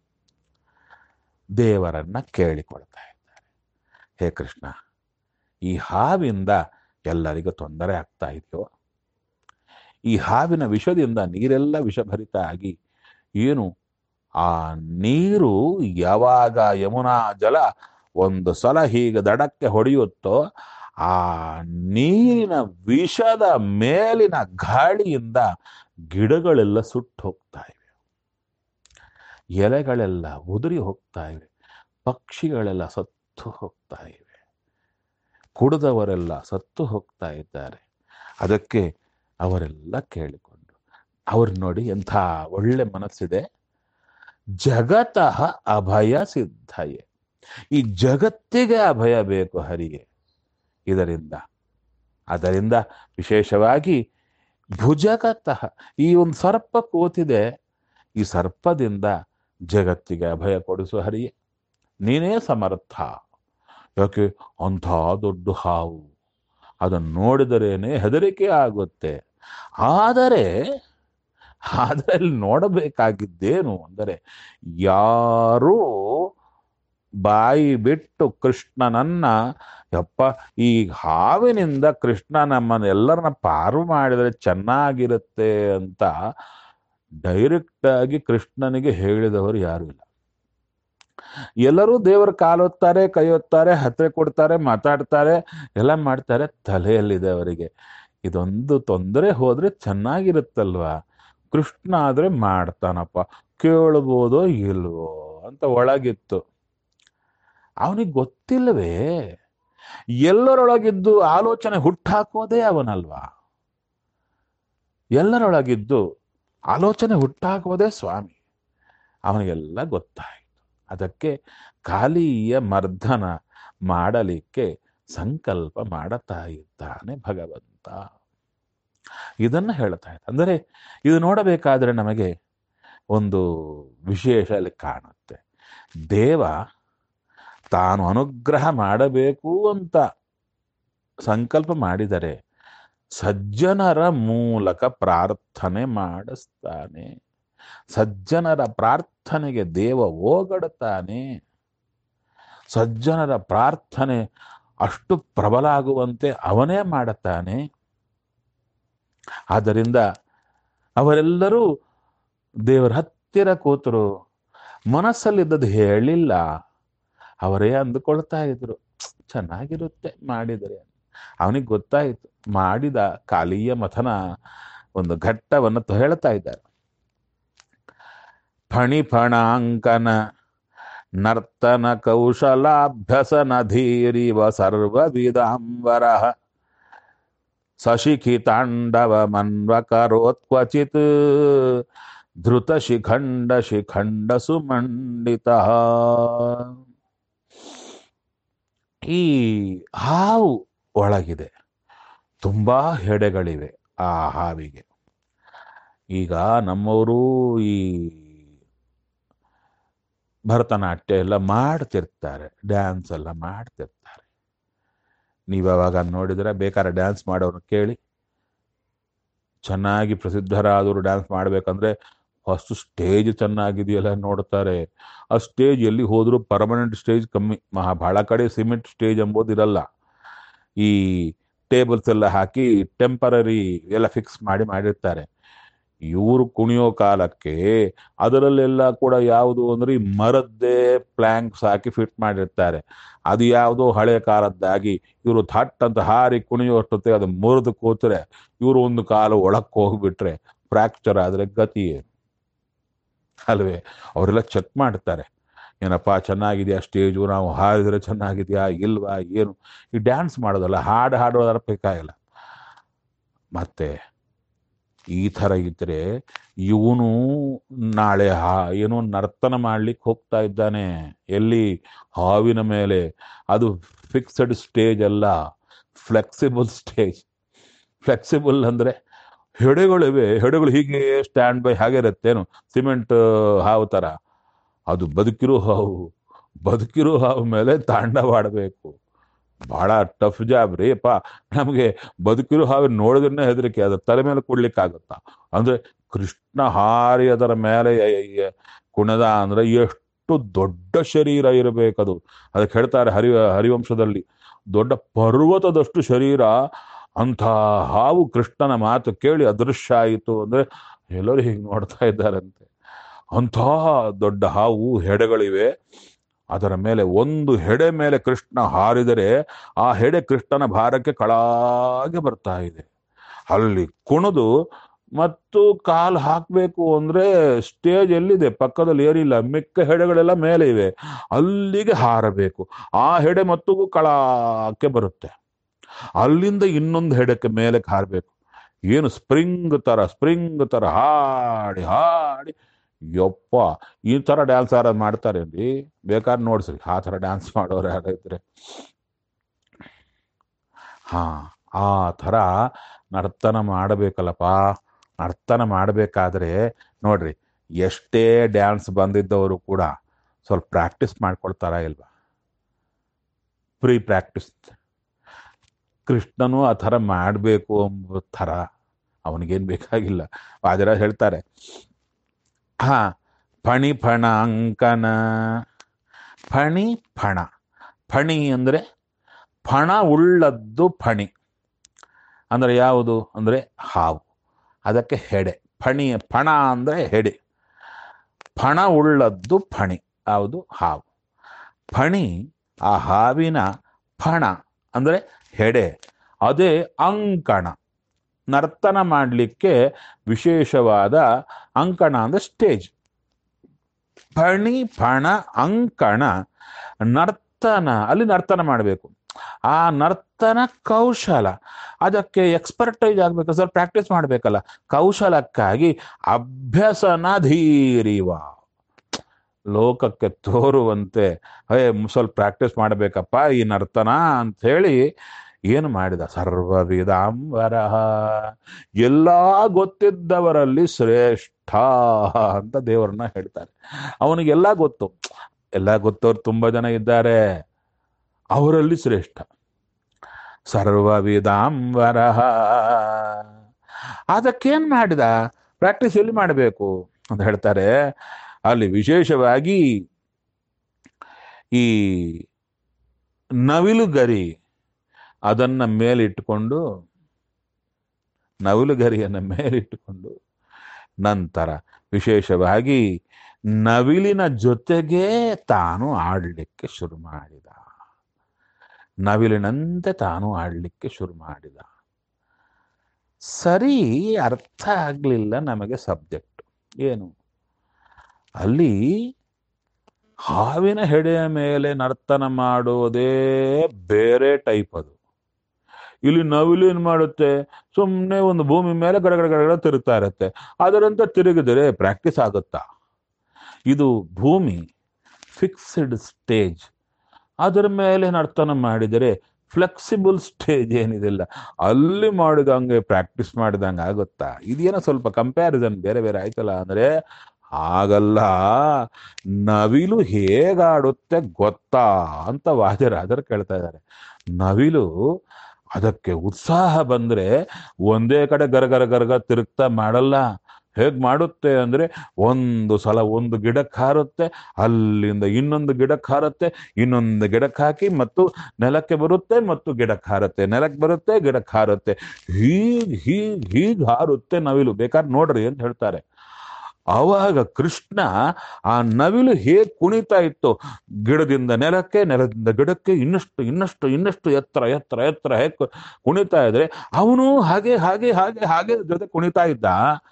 ದೇವರನ್ನ ಕೇಳಿಕೊಳ್ತಾ ಇದ್ದಾರೆ, ಹೇ ಕೃಷ್ಣ, ಈ ಹಾವಿಂದ ಎಲ್ಲರಿಗೂ ತೊಂದರೆ ಆಗ್ತಾ ಇದೆಯೋ? ಈ ಹಾವಿನ ವಿಷದಿಂದ ನೀರೆಲ್ಲ ವಿಷಭರಿತ ಆಗಿ ಏನು ಆ ನೀರು ಯಾವಾಗ ಯಮುನಾ ಜಲ ಒಂದು ಸಲ ಹೀಗೆ ದಡಕ್ಕೆ ಹೊಡೆಯುತ್ತೋ ಆ ನೀರಿನ ವಿಷದ ಮೇಲಿನ ಗಾಳಿಯಿಂದ ಗಿಡಗಳೆಲ್ಲ ಸುಟ್ಟು ಹೋಗ್ತಾ ಇವೆ, ಎಲೆಗಳೆಲ್ಲ ಉದುರಿ ಹೋಗ್ತಾ ಇವೆ, ಪಕ್ಷಿಗಳೆಲ್ಲ ಸತ್ತು ಹೋಗ್ತಾ ಇವೆ, ಕುಡಿದವರೆಲ್ಲ ಸತ್ತು ಹೋಗ್ತಾ ಇದ್ದಾರೆ. ಅದಕ್ಕೆ ಅವರೆಲ್ಲ ಕೇಳಿಕೊಂಡು, ಅವ್ರು ನೋಡಿ ಎಂಥ ಒಳ್ಳೆ ಮನಸ್ಸಿದೆ. ಜಗತಃ ಅಭಯ ಸಿದ್ಧಯೇ, ಈ ಜಗತ್ತಿಗೆ ಅಭಯ ಬೇಕು ಹರಿಗೆ. ಅದರಿಂದ ವಿಶೇಷವಾಗಿ ಭುಜಗತಃ, ಈ ಒಂದು ಸರ್ಪ ಕೂತಿದೆ, ಈ ಸರ್ಪದಿಂದ ಜಗತ್ತಿಗೆ ಅಭಯ ಕೊಡಿಸು ಹರಿಯೇ, ನೀನೇ ಸಮರ್ಥ. ಯಾಕೆ? ಅಂಥ ದೊಡ್ಡ ಹಾವು, ಅದನ್ನು ನೋಡಿದರೇನೆ ಹೆದರಿಕೆ ಆಗುತ್ತೆ. ಆದರೆ ಅಲ್ಲಿ ನೋಡಬೇಕಾಗಿದ್ದೇನು ಅಂದರೆ, ಯಾರೂ ಬಾಯಿ ಬಿಟ್ಟು ಕೃಷ್ಣನನ್ನ, ಯಪ್ಪ ಈ ಹಾವಿನಿಂದ ಕೃಷ್ಣ ನಮ್ಮನ್ನೆಲ್ಲರನ್ನ ಪಾರು ಮಾಡಿದರೆ ಚೆನ್ನಾಗಿರುತ್ತೆ ಅಂತ ಡೈರೆಕ್ಟ್ ಆಗಿ ಕೃಷ್ಣನಿಗೆ ಹೇಳಿದವರು ಯಾರು ಇಲ್ಲ. ಎಲ್ಲರೂ ದೇವರ ಕಾಲೊತ್ತಾರೆ, ಕೈ ಹೊತ್ತಾರೆ, ಹತ್ತಿರ ಕೊಡ್ತಾರೆ, ಮಾತಾಡ್ತಾರೆ, ಎಲ್ಲ ಮಾಡ್ತಾರೆ. ತಲೆಯಲ್ಲಿದೆ ಅವರಿಗೆ, ಇದೊಂದು ತೊಂದರೆ ಹೋದ್ರೆ ಚೆನ್ನಾಗಿರುತ್ತಲ್ವಾ, ಕೃಷ್ಣ ಆದ್ರೆ ಮಾಡ್ತಾನಪ್ಪ, ಕೇಳ್ಬೋದೋ ಇಲ್ವೋ ಅಂತ ಒಳಗಿತ್ತು. ಅವನಿಗೆ ಗೊತ್ತಿಲ್ಲವೇ, ಎಲ್ಲರೊಳಗಿದ್ದು ಆಲೋಚನೆ ಹುಟ್ಟಾಕೋದೇ ಅವನಲ್ವಾ, ಎಲ್ಲರೊಳಗಿದ್ದು ಆಲೋಚನೆ ಹುಟ್ಟಾಕೋದೇ ಸ್ವಾಮಿ. ಅವನಿಗೆಲ್ಲ ಗೊತ್ತಾಯಿತು. ಅದಕ್ಕೆ ಕಾಲಿಯ ಮರ್ದನ ಮಾಡಲಿಕ್ಕೆ ಸಂಕಲ್ಪ ಮಾಡುತ್ತಾ ಇದ್ದಾನೆ ಭಗವಂತ. ಇದನ್ನ ಹೇಳ್ತಾ ಇದ್ದ. ಅಂದರೆ ಇದು ನೋಡಬೇಕಾದ್ರೆ ನಮಗೆ ಒಂದು ವಿಶೇಷ ಅಲ್ಲಿ ಕಾಣುತ್ತೆ. ದೇವ ತಾನು ಅನುಗ್ರಹ ಮಾಡಬೇಕು ಅಂತ ಸಂಕಲ್ಪ ಮಾಡಿದರೆ ಸಜ್ಜನರ ಮೂಲಕ ಪ್ರಾರ್ಥನೆ ಮಾಡಿಸ್ತಾನೆ. ಸಜ್ಜನರ ಪ್ರಾರ್ಥನೆಗೆ ದೇವ ಓಗಡುತ್ತಾನೆ. ಸಜ್ಜನರ ಪ್ರಾರ್ಥನೆ ಅಷ್ಟು ಪ್ರಬಲ ಆಗುವಂತೆ ಅವನೇ ಮಾಡುತ್ತಾನೆ. ಆದ್ದರಿಂದ ಅವರೆಲ್ಲರೂ ದೇವರ ಹತ್ತಿರ ಕೂತರು. ಮನಸ್ಸಲ್ಲಿದ್ದದ್ದು ಹೇಳಿಲ್ಲ, ಅವರೇ ಅಂದುಕೊಳ್ತಾ ಇದ್ರು ಚೆನ್ನಾಗಿರುತ್ತೆ ಮಾಡಿದರೆ. ಅವನಿಗೆ ಗೊತ್ತಾಯಿತು. ಮಾಡಿದ ಕಾಲಿಯ ಮಥನ ಒಂದು ಘಟ್ಟವನ್ನು ಹೇಳ್ತಾ ಇದ್ದಾರೆ. ಫಣಿಫಣಾಂಕನ ನರ್ತನ ಕೌಶಲಾಭ್ಯಸನ ಧೀರಿವ ಸರ್ವವಿದಾಂಬರ ಸಶಿಖಿತಾಂಡವ ಮನ್ವಕರೋತ್ಕ್ವಚಿತ್ ಧೃತ ಶಿಖಂಡ ಶಿಖಂಡ ಸುಮಂಡಿತ. ಈ ಹಾವು ಒಳಗಿದೆ, ತುಂಬಾ ಹೆಡೆಗಳಿವೆ ಆ ಹಾವಿಗೆ. ಈಗ ನಮ್ಮವರು ಈ ಭರತನಾಟ್ಯ ಎಲ್ಲ ಮಾಡ್ತಿರ್ತಾರೆ, ಡ್ಯಾನ್ಸ್ ಎಲ್ಲ ಮಾಡ್ತಿರ್ತಾರೆ. ನೀವು ಅವಾಗ ನೋಡಿದ್ರೆ ಬೇಕಾದ್ರೆ ಡ್ಯಾನ್ಸ್ ಮಾಡೋರು ಕೇಳಿ. ಚೆನ್ನಾಗಿ ಪ್ರಸಿದ್ಧರಾದವರು ಡ್ಯಾನ್ಸ್ ಮಾಡ್ಬೇಕಂದ್ರೆ ಫಸ್ಟ್ ಸ್ಟೇಜ್ ಚೆನ್ನಾಗಿದೆಯಲ್ಲ ನೋಡ್ತಾರೆ. ಆ ಸ್ಟೇಜ್ ಎಲ್ಲಿ ಹೋದ್ರು ಪರ್ಮನೆಂಟ್ ಸ್ಟೇಜ್ ಕಮ್ಮಿ, ಬಹಳ ಕಡೆ ಸಿಮೆಂಟ್ ಸ್ಟೇಜ್ ಎಂಬುದು ಇರಲ್ಲ. ಈ ಟೇಬಲ್ಸ್ ಎಲ್ಲ ಹಾಕಿ ಟೆಂಪರರಿ ಎಲ್ಲ ಫಿಕ್ಸ್ ಮಾಡಿರ್ತಾರೆ. ಇವರು ಕುಣಿಯೋ ಕಾಲಕ್ಕೆ ಅದರಲ್ಲೆಲ್ಲ ಕೂಡ ಯಾವುದು ಅಂದ್ರೆ ಈ ಮರದ್ದೇ ಪ್ಲ್ಯಾಂಕ್ಸ್ ಹಾಕಿ ಫಿಟ್ ಮಾಡಿರ್ತಾರೆ. ಅದು ಯಾವುದೋ ಹಳೆ ಕಾಲದ್ದಾಗಿ ಇವರು ಥಟ್ ಅಂತ ಹಾರಿ ಕುಣಿಯೋಷ್ಟೊತ್ತೆ ಅದು ಮುರಿದು ಕೂತ್ರೆ ಇವರು ಒಂದು ಕಾಲು ಒಳಕ್ಕೆ ಹೋಗ್ಬಿಟ್ರೆ ಫ್ರಾಕ್ಚರ್ ಆದ್ರೆ ಗತಿ ಅಲ್ವೇ. ಅವರೆಲ್ಲ ಚೆಕ್ ಮಾಡ್ತಾರೆ, ಏನಪ್ಪ ಚೆನ್ನಾಗಿದೆಯಾ ಸ್ಟೇಜು, ನಾವು ಹಾರಿದ್ರೆ ಚೆನ್ನಾಗಿದೆಯಾ ಇಲ್ವಾ ಏನು. ಈ ಡ್ಯಾನ್ಸ್ ಮಾಡೋದಲ್ಲ, ಹಾಡೋದರ ಬೇಕಾಗಿಲ್ಲ. ಮತ್ತೆ ಈ ಥರ ಇದ್ರೆ ಇವನು ನಾಳೆ ಏನೋ ನರ್ತನ ಮಾಡ್ಲಿಕ್ಕೆ ಹೋಗ್ತಾ ಇದ್ದಾನೆ. ಎಲ್ಲಿ? ಹಾವಿನ ಮೇಲೆ. ಅದು ಫಿಕ್ಸಡ್ ಸ್ಟೇಜ್ ಅಲ್ಲ, ಫ್ಲೆಕ್ಸಿಬಲ್ ಸ್ಟೇಜ್. ಫ್ಲೆಕ್ಸಿಬಲ್ ಅಂದ್ರೆ ಹೆಡೆಗಳಿವೆ, ಹೆಡೆಗಳು ಹೀಗೆ ಸ್ಟ್ಯಾಂಡ್ ಬೈ ಹಾಗೆ ಇರುತ್ತೇನು, ಸಿಮೆಂಟ್ ಹಾವು ಥರ. ಅದು ಬದುಕಿರೋ ಹಾವು ಮೇಲೆ ತಾಂಡವಾಡಬೇಕು. ಬಹಳ ಟಫ್ ಜಾಬ್ ರೀ ಅಪ್ಪ. ನಮಗೆ ಬದುಕಿರೋ ಹಾವಿನ ನೋಡಿದ್ರೆ ಹೆದರಿಕೆ, ಅದ್ರ ತಲೆ ಮೇಲೆ ಕೊಡ್ಲಿಕ್ಕಾಗತ್ತಾ? ಅಂದ್ರೆ ಕೃಷ್ಣ ಹಾರಿ ಅದರ ಮೇಲೆ ಕುಣದ ಅಂದ್ರೆ ಎಷ್ಟು ದೊಡ್ಡ ಶರೀರ ಇರಬೇಕದು. ಅದಕ್ಕೆ ಹೇಳ್ತಾರೆ ಹರಿವಂಶದಲ್ಲಿ, ದೊಡ್ಡ ಪರ್ವತದಷ್ಟು ಶರೀರ. ಅಂಥ ಹಾವು ಕೃಷ್ಣನ ಮಾತು ಕೇಳಿ ಅದೃಶ್ಯ ಆಯಿತು ಅಂದ್ರೆ ಎಲ್ಲರೂ ಹೀಗೆ ನೋಡ್ತಾ ಇದ್ದಾರಂತೆ. ಅಂಥ ದೊಡ್ಡ ಹಾವು, ಹೆಡೆಗಳಿವೆ. ಅದರ ಮೇಲೆ ಒಂದು ಹೆಡೆ ಮೇಲೆ ಕೃಷ್ಣ ಹಾರಿದರೆ ಆ ಹೆಡೆ ಕೃಷ್ಣನ ಭಾರಕ್ಕೆ ಕಳಾಗೆ ಬರ್ತಾ ಇದೆ. ಅಲ್ಲಿ ಕುಣಿದು ಮತ್ತು ಕಾಲು ಹಾಕಬೇಕು ಅಂದ್ರೆ ಸ್ಟೇಜ್ ಎಲ್ಲಿದೆ, ಪಕ್ಕದಲ್ಲಿ ಏರಿಲ್ಲ, ಮಿಕ್ಕ ಹೆಡೆಗಳೆಲ್ಲ ಮೇಲೆ ಇವೆ, ಅಲ್ಲಿಗೆ ಹಾರಬೇಕು. ಆ ಹೆಡೆ ಮತ್ತು ಕಳಾಕ್ಕೆ ಬರುತ್ತೆ, ಅಲ್ಲಿಂದ ಇನ್ನೊಂದು ಹೆಡಕ್ಕೆ ಮೇಲೆ ಹಾರಬೇಕು. ಏನು ಸ್ಪ್ರಿಂಗ್ ತರ ಹಾಡಿ ಹಾಡಿ, ಯಪ್ಪ ಈ ಥರ ಡ್ಯಾನ್ಸ್ ಯಾರು ಮಾಡ್ತಾರೆ ಅಲ್ಲಿ? ಬೇಕಾದ್ರೆ ನೋಡ್ಸ್ರಿ ಆ ಥರ ಡ್ಯಾನ್ಸ್ ಮಾಡೋರು ಯಾರಿದ್ರೆ. ಆ ಥರ ನರ್ತನ ಮಾಡಬೇಕಲ್ಲಪ್ಪ. ನರ್ತನ ಮಾಡಬೇಕಾದ್ರೆ ನೋಡ್ರಿ, ಎಷ್ಟೇ ಡ್ಯಾನ್ಸ್ ಬಂದಿದ್ದವರು ಕೂಡ ಸ್ವಲ್ಪ ಪ್ರಾಕ್ಟೀಸ್ ಮಾಡ್ಕೊಳ್ತಾರ ಇಲ್ವಾ? Pre practice. ಕೃಷ್ಣನು ಆ ಥರ ಮಾಡಬೇಕು ಎಂಬ ಥರ ಅವನಿಗೇನು ಬೇಕಾಗಿಲ್ಲ. ಆದ್ರೆ ಹೇಳ್ತಾರೆ, ಫಣಿಫಣ ಅಂಕನ. ಫಣಿ ಅಂದ್ರೆ ಫಣ ಉಳ್ಳದ್ದು. ಫಣಿ ಅಂದ್ರೆ ಯಾವುದು ಅಂದ್ರೆ ಹಾವು, ಅದಕ್ಕೆ ಹೆಡೆ. ಫಣ ಅಂದ್ರೆ ಹೆಡೆ, ಫಣ ಉಳ್ಳದ್ದು ಫಣಿ ಯಾವುದು? ಹಾವು. ಫಣಿ ಆ ಹಾವಿನ ಫಣ ಅಂದ್ರೆ ಹೆಡೆ, ಅದೇ ಅಂಕಣ. ನರ್ತನ ಮಾಡಲಿಕ್ಕೆ ವಿಶೇಷವಾದ ಅಂಕಣ ಅಂದ್ರೆ ಸ್ಟೇಜ್. ಫಣ ಅಂಕಣ ನರ್ತನ, ಅಲ್ಲಿ ನರ್ತನ ಮಾಡಬೇಕು. ಆ ನರ್ತನ ಕೌಶಲ, ಅದಕ್ಕೆ ಎಕ್ಸ್ಪರ್ಟೈಸ್ ಆಗ್ಬೇಕು, ಸ್ವಲ್ಪ ಪ್ರಾಕ್ಟೀಸ್ ಮಾಡ್ಬೇಕಲ್ಲ. ಕೌಶಲಕ್ಕಾಗಿ ಅಭ್ಯಸನ ಧೀರಿವ, ಲೋಕಕ್ಕೆ ತೋರುವಂತೆ ಸ್ವಲ್ಪ ಪ್ರಾಕ್ಟೀಸ್ ಮಾಡಬೇಕಪ್ಪ ಈ ನರ್ತನ ಅಂತ ಹೇಳಿ ಏನು ಮಾಡಿದ? ಸರ್ವವಿದಾಂಬರ, ಎಲ್ಲ ಗೊತ್ತಿದ್ದವರಲ್ಲಿ ಶ್ರೇಷ್ಠ ಅಂತ ದೇವರನ್ನ ಹೇಳ್ತಾರೆ. ಅವನಿಗೆಲ್ಲ ಗೊತ್ತು. ಎಲ್ಲ ಗೊತ್ತವ್ರು ತುಂಬಾ ಜನ ಇದ್ದಾರೆ. ಅವರಲ್ಲಿ ಶ್ರೇಷ್ಠ. ಸರ್ವವಿಧಾಂಬರ. ಅದಕ್ಕೇನ್ ಮಾಡಿದ? ಪ್ರಾಕ್ಟೀಸ್ ಎಲ್ಲಿ ಮಾಡಬೇಕು ಅಂತ ಹೇಳ್ತಾರೆ. ಅಲ್ಲಿ ವಿಶೇಷವಾಗಿ ಈ ನವಿಲುಗರಿ ಅದನ್ನ ಮೇಲಿಟ್ಟುಕೊಂಡು, ನವಿಲುಗರಿಯನ್ನು ಮೇಲಿಟ್ಟುಕೊಂಡು ನಂತರ ವಿಶೇಷವಾಗಿ ನವಿಲಿನ ಜೊತೆಗೆ ತಾನು ಆಡಲಿಕ್ಕೆ ಶುರು ಮಾಡಿದ. ನವಿಲಿನಂತೆ ತಾನು ಆಡಲಿಕ್ಕೆ ಶುರು ಮಾಡಿದ. ಸರಿ, ಅರ್ಥ ಆಗ್ಲಿಲ್ಲ ನಮಗೆ ಸಬ್ಜೆಕ್ಟ್ ಏನು. ಅಲ್ಲಿ ಹಾವಿನ ಹೆಡೆಯ ಮೇಲೆ ನರ್ತನ ಮಾಡೋದೇ ಬೇರೆ ಟೈಪ್. ಅದು ಇಲ್ಲಿ ನವಿಲು ಏನ್ ಮಾಡುತ್ತೆ, ಸುಮ್ಮನೆ ಒಂದು ಭೂಮಿ ಮೇಲೆ ಗಡಗಡ ಗಡಗಡ ತಿರುಗ್ತಾ ಇರುತ್ತೆ. ಅದರಂತೆ ತಿರುಗಿದರೆ ಪ್ರಾಕ್ಟೀಸ್ ಆಗುತ್ತಾ? ಇದು ಭೂಮಿ ಫಿಕ್ಸ್ಡ್ ಸ್ಟೇಜ್, ಅದರ ಮೇಲೆ ನರ್ತನ ಮಾಡಿದರೆ ಫ್ಲೆಕ್ಸಿಬಲ್ ಸ್ಟೇಜ್ ಏನಿದಿಲ್ಲ, ಅಲ್ಲಿ ಮಾಡಿದಂಗೆ ಪ್ರಾಕ್ಟೀಸ್ ಮಾಡಿದಂಗೆ ಆಗುತ್ತಾ? ಇದೇನೋ ಸ್ವಲ್ಪ ಕಂಪ್ಯಾರಿಸನ್ ಬೇರೆ ಬೇರೆ ಆಯ್ತಲ್ಲ ಅಂದ್ರೆ ಆಗಲ್ಲ. ನವಿಲು ಹೇಗಾಡುತ್ತೆ ಗೊತ್ತಾ ಅಂತ ವಾದಿರಾಜರು ಕೇಳ್ತಾ ಇದ್ದಾರೆ. ನವಿಲು ಅದಕ್ಕೆ ಉತ್ಸಾಹ ಬಂದ್ರೆ ಒಂದೇ ಕಡೆ ಗರಗರ ಗರಗ ತಿರುಗ್ತಾ ಮಾಡಲ್ಲ. ಹೇಗ್ ಮಾಡುತ್ತೆ ಅಂದ್ರೆ, ಒಂದು ಸಲ ಒಂದು ಗಿಡಕ್ಕೆ ಹಾರುತ್ತೆ, ಅಲ್ಲಿಂದ ಇನ್ನೊಂದು ಗಿಡಕ್ಕೆ ಹಾರುತ್ತೆ, ಇನ್ನೊಂದು ಗಿಡಕ್ಕೆ ಹಾಕಿ ಮತ್ತು ನೆಲಕ್ಕೆ ಬರುತ್ತೆ, ಮತ್ತು ಗಿಡಕ್ಕೆ ಹಾರುತ್ತೆ, ನೆಲಕ್ಕೆ ಬರುತ್ತೆ, ಗಿಡಕ್ಕೆ ಹಾರುತ್ತೆ. ಹೀಗ್ ಹಾರುತ್ತೆ ನವಿಲು. ಬೇಕಾದ್ರೆ ನೋಡ್ರಿ ಅಂತ ಹೇಳ್ತಾರೆ. ಆವಾಗ ಕೃಷ್ಣ ಆ ನವಿಲು ಹೇಗ್ ಕುಣಿತಾ ಇತ್ತು, ಗಿಡದಿಂದ ನೆಲಕ್ಕೆ, ನೆಲದಿಂದ ಗಿಡಕ್ಕೆ, ಇನ್ನಷ್ಟು ಇನ್ನಷ್ಟು ಇನ್ನಷ್ಟು ಎತ್ತರ ಎತ್ತರ ಎತ್ತರ ಹೇಗ್ ಕುಣಿತಾ ಇದ್ರೆ ಅವನು ಹಾಗೆ ಹಾಗೆ ಹಾಗೆ ಹಾಗೆ ಜೊತೆ ಕುಣಿತಾ ಇದ್ದ.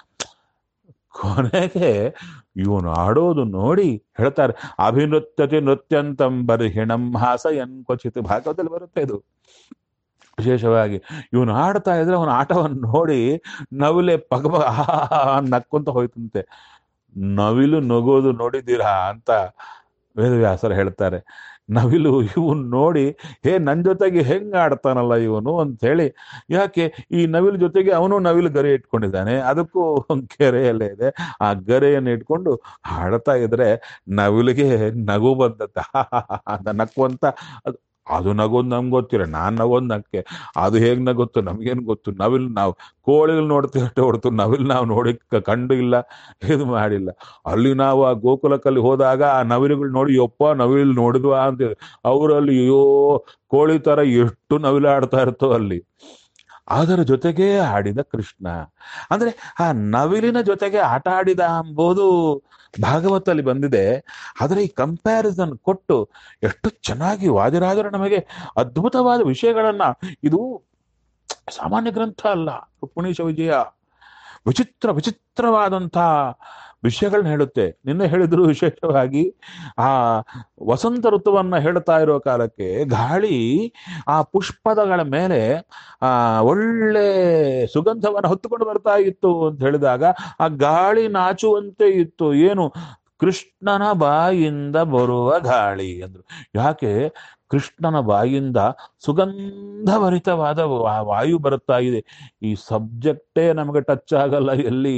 ಕೊನೆಗೆ ಇವನು ಆಡೋದು ನೋಡಿ ಹೇಳ್ತಾರೆ, ಅಭಿನೃತ್ಯತೆ ನೃತ್ಯಂತಂ ಬರ್ಹಿಣಂ ಹಾಸಯನ್ ಕ್ವಚಿತ್. ಭಾಗವತದಲ್ಲಿ ಬರುತ್ತೆ ಇದು ವಿಶೇಷವಾಗಿ. ಇವನು ಆಡ್ತಾ ಇದ್ರೆ ಅವನ ಆಟವನ್ನು ನೋಡಿ ನವಿಲೆ ಪಗಪ ನಕ್ಕೊಂತ ಹೋಯ್ತಂತೆ. ನವಿಲು ನಗೋದು ನೋಡಿದ್ದೀರಾ ಅಂತ ವೇದವ್ಯಾಸರು ಹೇಳ್ತಾರೆ. ನವಿಲು ಇವನು ನೋಡಿ, ನನ್ ಜೊತೆಗೆ ಹೆಂಗ್ ಆಡ್ತಾನಲ್ಲ ಇವನು ಅಂತ ಹೇಳಿ. ಯಾಕೆ ಈ ನವಿಲು ಜೊತೆಗೆ ಅವನು ನವಿಲು ಗರೆ ಇಟ್ಕೊಂಡಿದ್ದಾನೆ, ಅದಕ್ಕೂ ಕೆರೆಯಲ್ಲೇ ಇದೆ. ಆ ಗರೆಯನ್ನು ಇಟ್ಕೊಂಡು ಆಡ್ತಾ ಇದ್ರೆ ನವಿಲಿಗೆ ನಗು ಬಂದತ್ತ ಅಂತ ನಕ್ಕುವಂತ. ಅದು ನಗೋದು ನಮ್ಗೆ ಗೊತ್ತಿರ, ನಾನ್ ನಗೋದು ನಕ್ಕೆ, ಅದು ಹೇಗ್ ನಗುತ್ತೋ ನಮ್ಗೇನು ಗೊತ್ತು. ನವಿಲ್ ನಾವು ಕೋಳಿಗಳು ನೋಡ್ತೀವಷ್ಟೇ ಹೊರತು ನವಿಲ್ ನಾವು ನೋಡಿ ಕಂಡು ಇಲ್ಲ, ಇದು ಮಾಡಿಲ್ಲ. ಅಲ್ಲಿ ನಾವು ಆ ಗೋಕುಲಕ್ಕಲ್ಲಿ ಹೋದಾಗ ಆ ನವಿಲುಗಳು ನೋಡಿ, ಯಪ್ಪ ನವಿಲ್ ನೋಡಿದ್ವಾ ಅಂತ ಅವರಲ್ಲಿ ಅಯ್ಯೋ ಕೋಳಿ ತರ ಎಷ್ಟು ನವಿಲಾಡ್ತಾ ಇರ್ತೋ ಅಲ್ಲಿ. ಅದರ ಜೊತೆಗೆ ಆಡಿದ ಕೃಷ್ಣ. ಅಂದ್ರೆ ಆ ನವಿಲಿನ ಜೊತೆಗೆ ಆಟ ಆಡಿದ ಎಂಬುದು ಭಾಗವತಲ್ಲಿ ಬಂದಿದೆ. ಆದರೆ ಈ ಕಂಪ್ಯಾರಿಸನ್ ಕೊಟ್ಟು ಎಷ್ಟು ಚೆನ್ನಾಗಿ ವಾದಿರಾಜರು ನಮಗೆ ಅದ್ಭುತವಾದ ವಿಷಯಗಳನ್ನ, ಇದು ಸಾಮಾನ್ಯ ಗ್ರಂಥ ಅಲ್ಲ, ರುಕ್ಮಿಣೀಶ ವಿಜಯ ವಿಚಿತ್ರ ವಿಚಿತ್ರವಾದಂಥ ವಿಷಯಗಳನ್ನ ಹೇಳುತ್ತೆ. ನಿನ್ನೆ ಹೇಳಿದ್ರು ವಿಶೇಷವಾಗಿ ಆ ವಸಂತ ಋತುವನ್ನ ಹೇಳ್ತಾ ಇರೋ ಕಾಲಕ್ಕೆ ಗಾಳಿ ಆ ಪುಷ್ಪದಗಳ ಮೇಲೆ ಒಳ್ಳೆ ಸುಗಂಧವನ್ನು ಹೊತ್ತುಕೊಂಡು ಬರ್ತಾ ಇತ್ತು ಅಂತ ಹೇಳಿದಾಗ ಆ ಗಾಳಿ ನಾಚುವಂತೆ ಇತ್ತು. ಏನು? ಕೃಷ್ಣನ ಬಾಯಿಂದ ಬರುವ ಗಾಳಿ ಅಂದ್ರು. ಯಾಕೆ? ಕೃಷ್ಣನ ಬಾಯಿಂದ ಸುಗಂಧಭರಿತವಾದ ವಾಯು ಬರುತ್ತಾ ಇದೆ. ಈ ಸಬ್ಜೆಕ್ಟೇ ನಮಗೆ ಟಚ್ ಆಗಲ್ಲ ಎಲ್ಲಿ.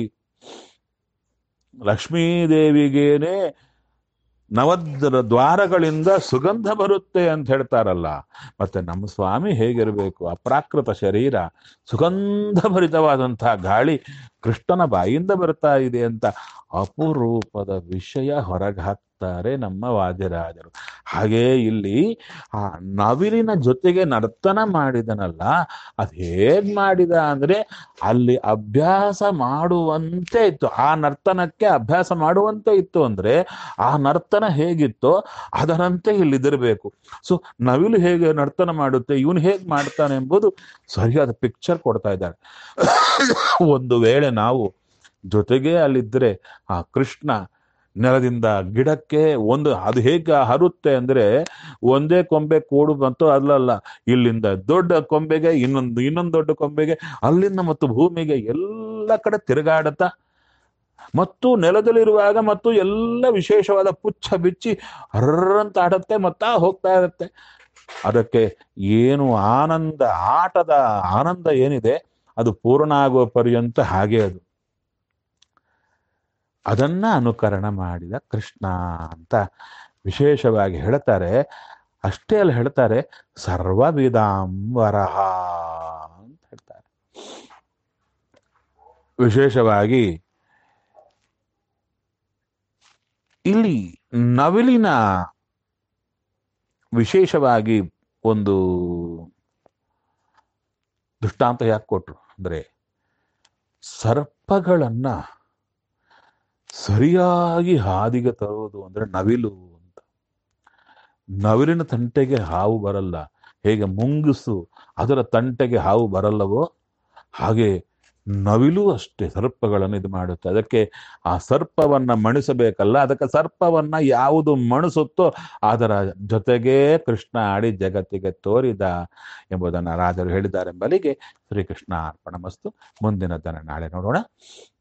ಲಕ್ಷ್ಮೀದೇವಿಗೇನೆ ದ್ವಾರಗಳಿಂದ ಸುಗಂಧ ಬರುತ್ತೆ ಅಂತ ಹೇಳ್ತಾರಲ್ಲ, ಮತ್ತೆ ನಮ್ಮ ಸ್ವಾಮಿ ಹೇಗಿರಬೇಕು? ಅಪ್ರಾಕೃತ ಶರೀರ, ಸುಗಂಧಭರಿತವಾದಂತಹ ಗಾಳಿ ಕೃಷ್ಣನ ಬಾಯಿಂದ ಬರ್ತಾ ಇದೆ ಅಂತ ಅಪರೂಪದ ವಿಷಯ ಹೊರಗೆ ಹಾಕ್ತಾರೆ ನಮ್ಮ ವಾದಿರಾಜರು. ಹಾಗೇ ಇಲ್ಲಿ ಆ ನವಿಲಿನ ಜೊತೆಗೆ ನರ್ತನ ಮಾಡಿದನಲ್ಲ, ಅದು ಹೇಗ್ ಮಾಡಿದ ಅಂದ್ರೆ ಅಲ್ಲಿ ಅಭ್ಯಾಸ ಮಾಡುವಂತೆ ಇತ್ತು. ಆ ನರ್ತನಕ್ಕೆ ಅಭ್ಯಾಸ ಮಾಡುವಂತೆ ಇತ್ತು ಅಂದ್ರೆ ಆ ನರ್ತನ ಹೇಗಿತ್ತೋ ಅದರಂತೆ ಇಲ್ಲಿದಿರಬೇಕು. ಸೊ ನವಿಲು ಹೇಗೆ ನರ್ತನ ಮಾಡುತ್ತೆ, ಇವನು ಹೇಗೆ ಮಾಡ್ತಾನೆ ಎಂಬುದು ಸರಿಯಾದ ಪಿಕ್ಚರ್ ಕೊಡ್ತಾ ಇದ್ದಾರೆ. ಒಂದು ವೇಳೆ ನಾವು ಜೊತೆಗೆ ಅಲ್ಲಿದ್ರೆ ಆ ಕೃಷ್ಣ ನೆಲದಿಂದ ಗಿಡಕ್ಕೆ ಅದು ಹೇಗೆ ಹರುತ್ತೆ ಅಂದ್ರೆ, ಒಂದೇ ಕೊಂಬೆ ಕೂಡು ಬಂತು ಅಲ್ಲಲ್ಲ, ಇಲ್ಲಿಂದ ದೊಡ್ಡ ಕೊಂಬೆಗೆ ಇನ್ನೊಂದು ದೊಡ್ಡ ಕೊಂಬೆಗೆ, ಅಲ್ಲಿಂದ ಮತ್ತು ಭೂಮಿಗೆ ಎಲ್ಲ ಕಡೆ ತಿರುಗಾಡುತ್ತಾ, ಮತ್ತು ನೆಲದಲ್ಲಿರುವಾಗ ಮತ್ತು ಎಲ್ಲ ವಿಶೇಷವಾದ ಪುಚ್ಛ ಬಿಚ್ಚಿ ಹರ್ರಂತ ಆಡುತ್ತೆ, ಮತ್ತಾ ಹೋಗ್ತಾ ಇರುತ್ತೆ. ಅದಕ್ಕೆ ಏನು ಆನಂದ, ಆಟದ ಆನಂದ ಏನಿದೆ ಅದು ಪೂರ್ಣ ಆಗುವ ಪರ್ಯಂತ ಹಾಗೆ ಅದು. ಅದನ್ನ ಅನುಕರಣ ಮಾಡಿದ ಕೃಷ್ಣ ಅಂತ ವಿಶೇಷವಾಗಿ ಹೇಳ್ತಾರೆ. ಅಷ್ಟೇ ಅಲ್ಲಿ ಹೇಳ್ತಾರೆ ಸರ್ವವಿಧಾಂ ವರಹ ಅಂತ ಹೇಳ್ತಾರೆ. ವಿಶೇಷವಾಗಿ ಇಲ್ಲಿ ನವಿಲಿನ ವಿಶೇಷವಾಗಿ ಒಂದು ದೃಷ್ಟಾಂತ ಯಾಕೆ ಕೊಟ್ರು ಅಂದ್ರೆ, ಸರ್ಪಗಳನ್ನ ಸರಿಯಾಗಿ ಹಾದಿಗೆ ತರುವುದು ಅಂದ್ರೆ ನವಿಲು ಅಂತ. ನವಿಲಿನ ತಂಟೆಗೆ ಹಾವು ಬರಲ್ಲ. ಹೇಗೆ ಮುಂಗುಸು ಅದರ ತಂಟೆಗೆ ಹಾವು ಬರಲ್ಲವೋ ಹಾಗೆ ನವಿಲು ಅಷ್ಟೇ ಸರ್ಪಗಳನ್ನು ಇದು ಮಾಡುತ್ತೆ. ಅದಕ್ಕೆ ಆ ಸರ್ಪವನ್ನ ಮಣಿಸಬೇಕಲ್ಲ, ಅದಕ್ಕೆ ಸರ್ಪವನ್ನ ಯಾವುದು ಮಣಿಸುತ್ತೋ ಅದರ ಜೊತೆಗೇ ಕೃಷ್ಣ ಆಡಿ ಜಗತ್ತಿಗೆ ತೋರಿದ ಎಂಬುದನ್ನು ರಾಜರು ಹೇಳಿದ್ದಾರೆ ಎಂಬಲಿಗೆ ಶ್ರೀಕೃಷ್ಣ ಅರ್ಪಣಮಸ್ತು. ಮುಂದಿನದನ್ನು ನಾಳೆ ನೋಡೋಣ.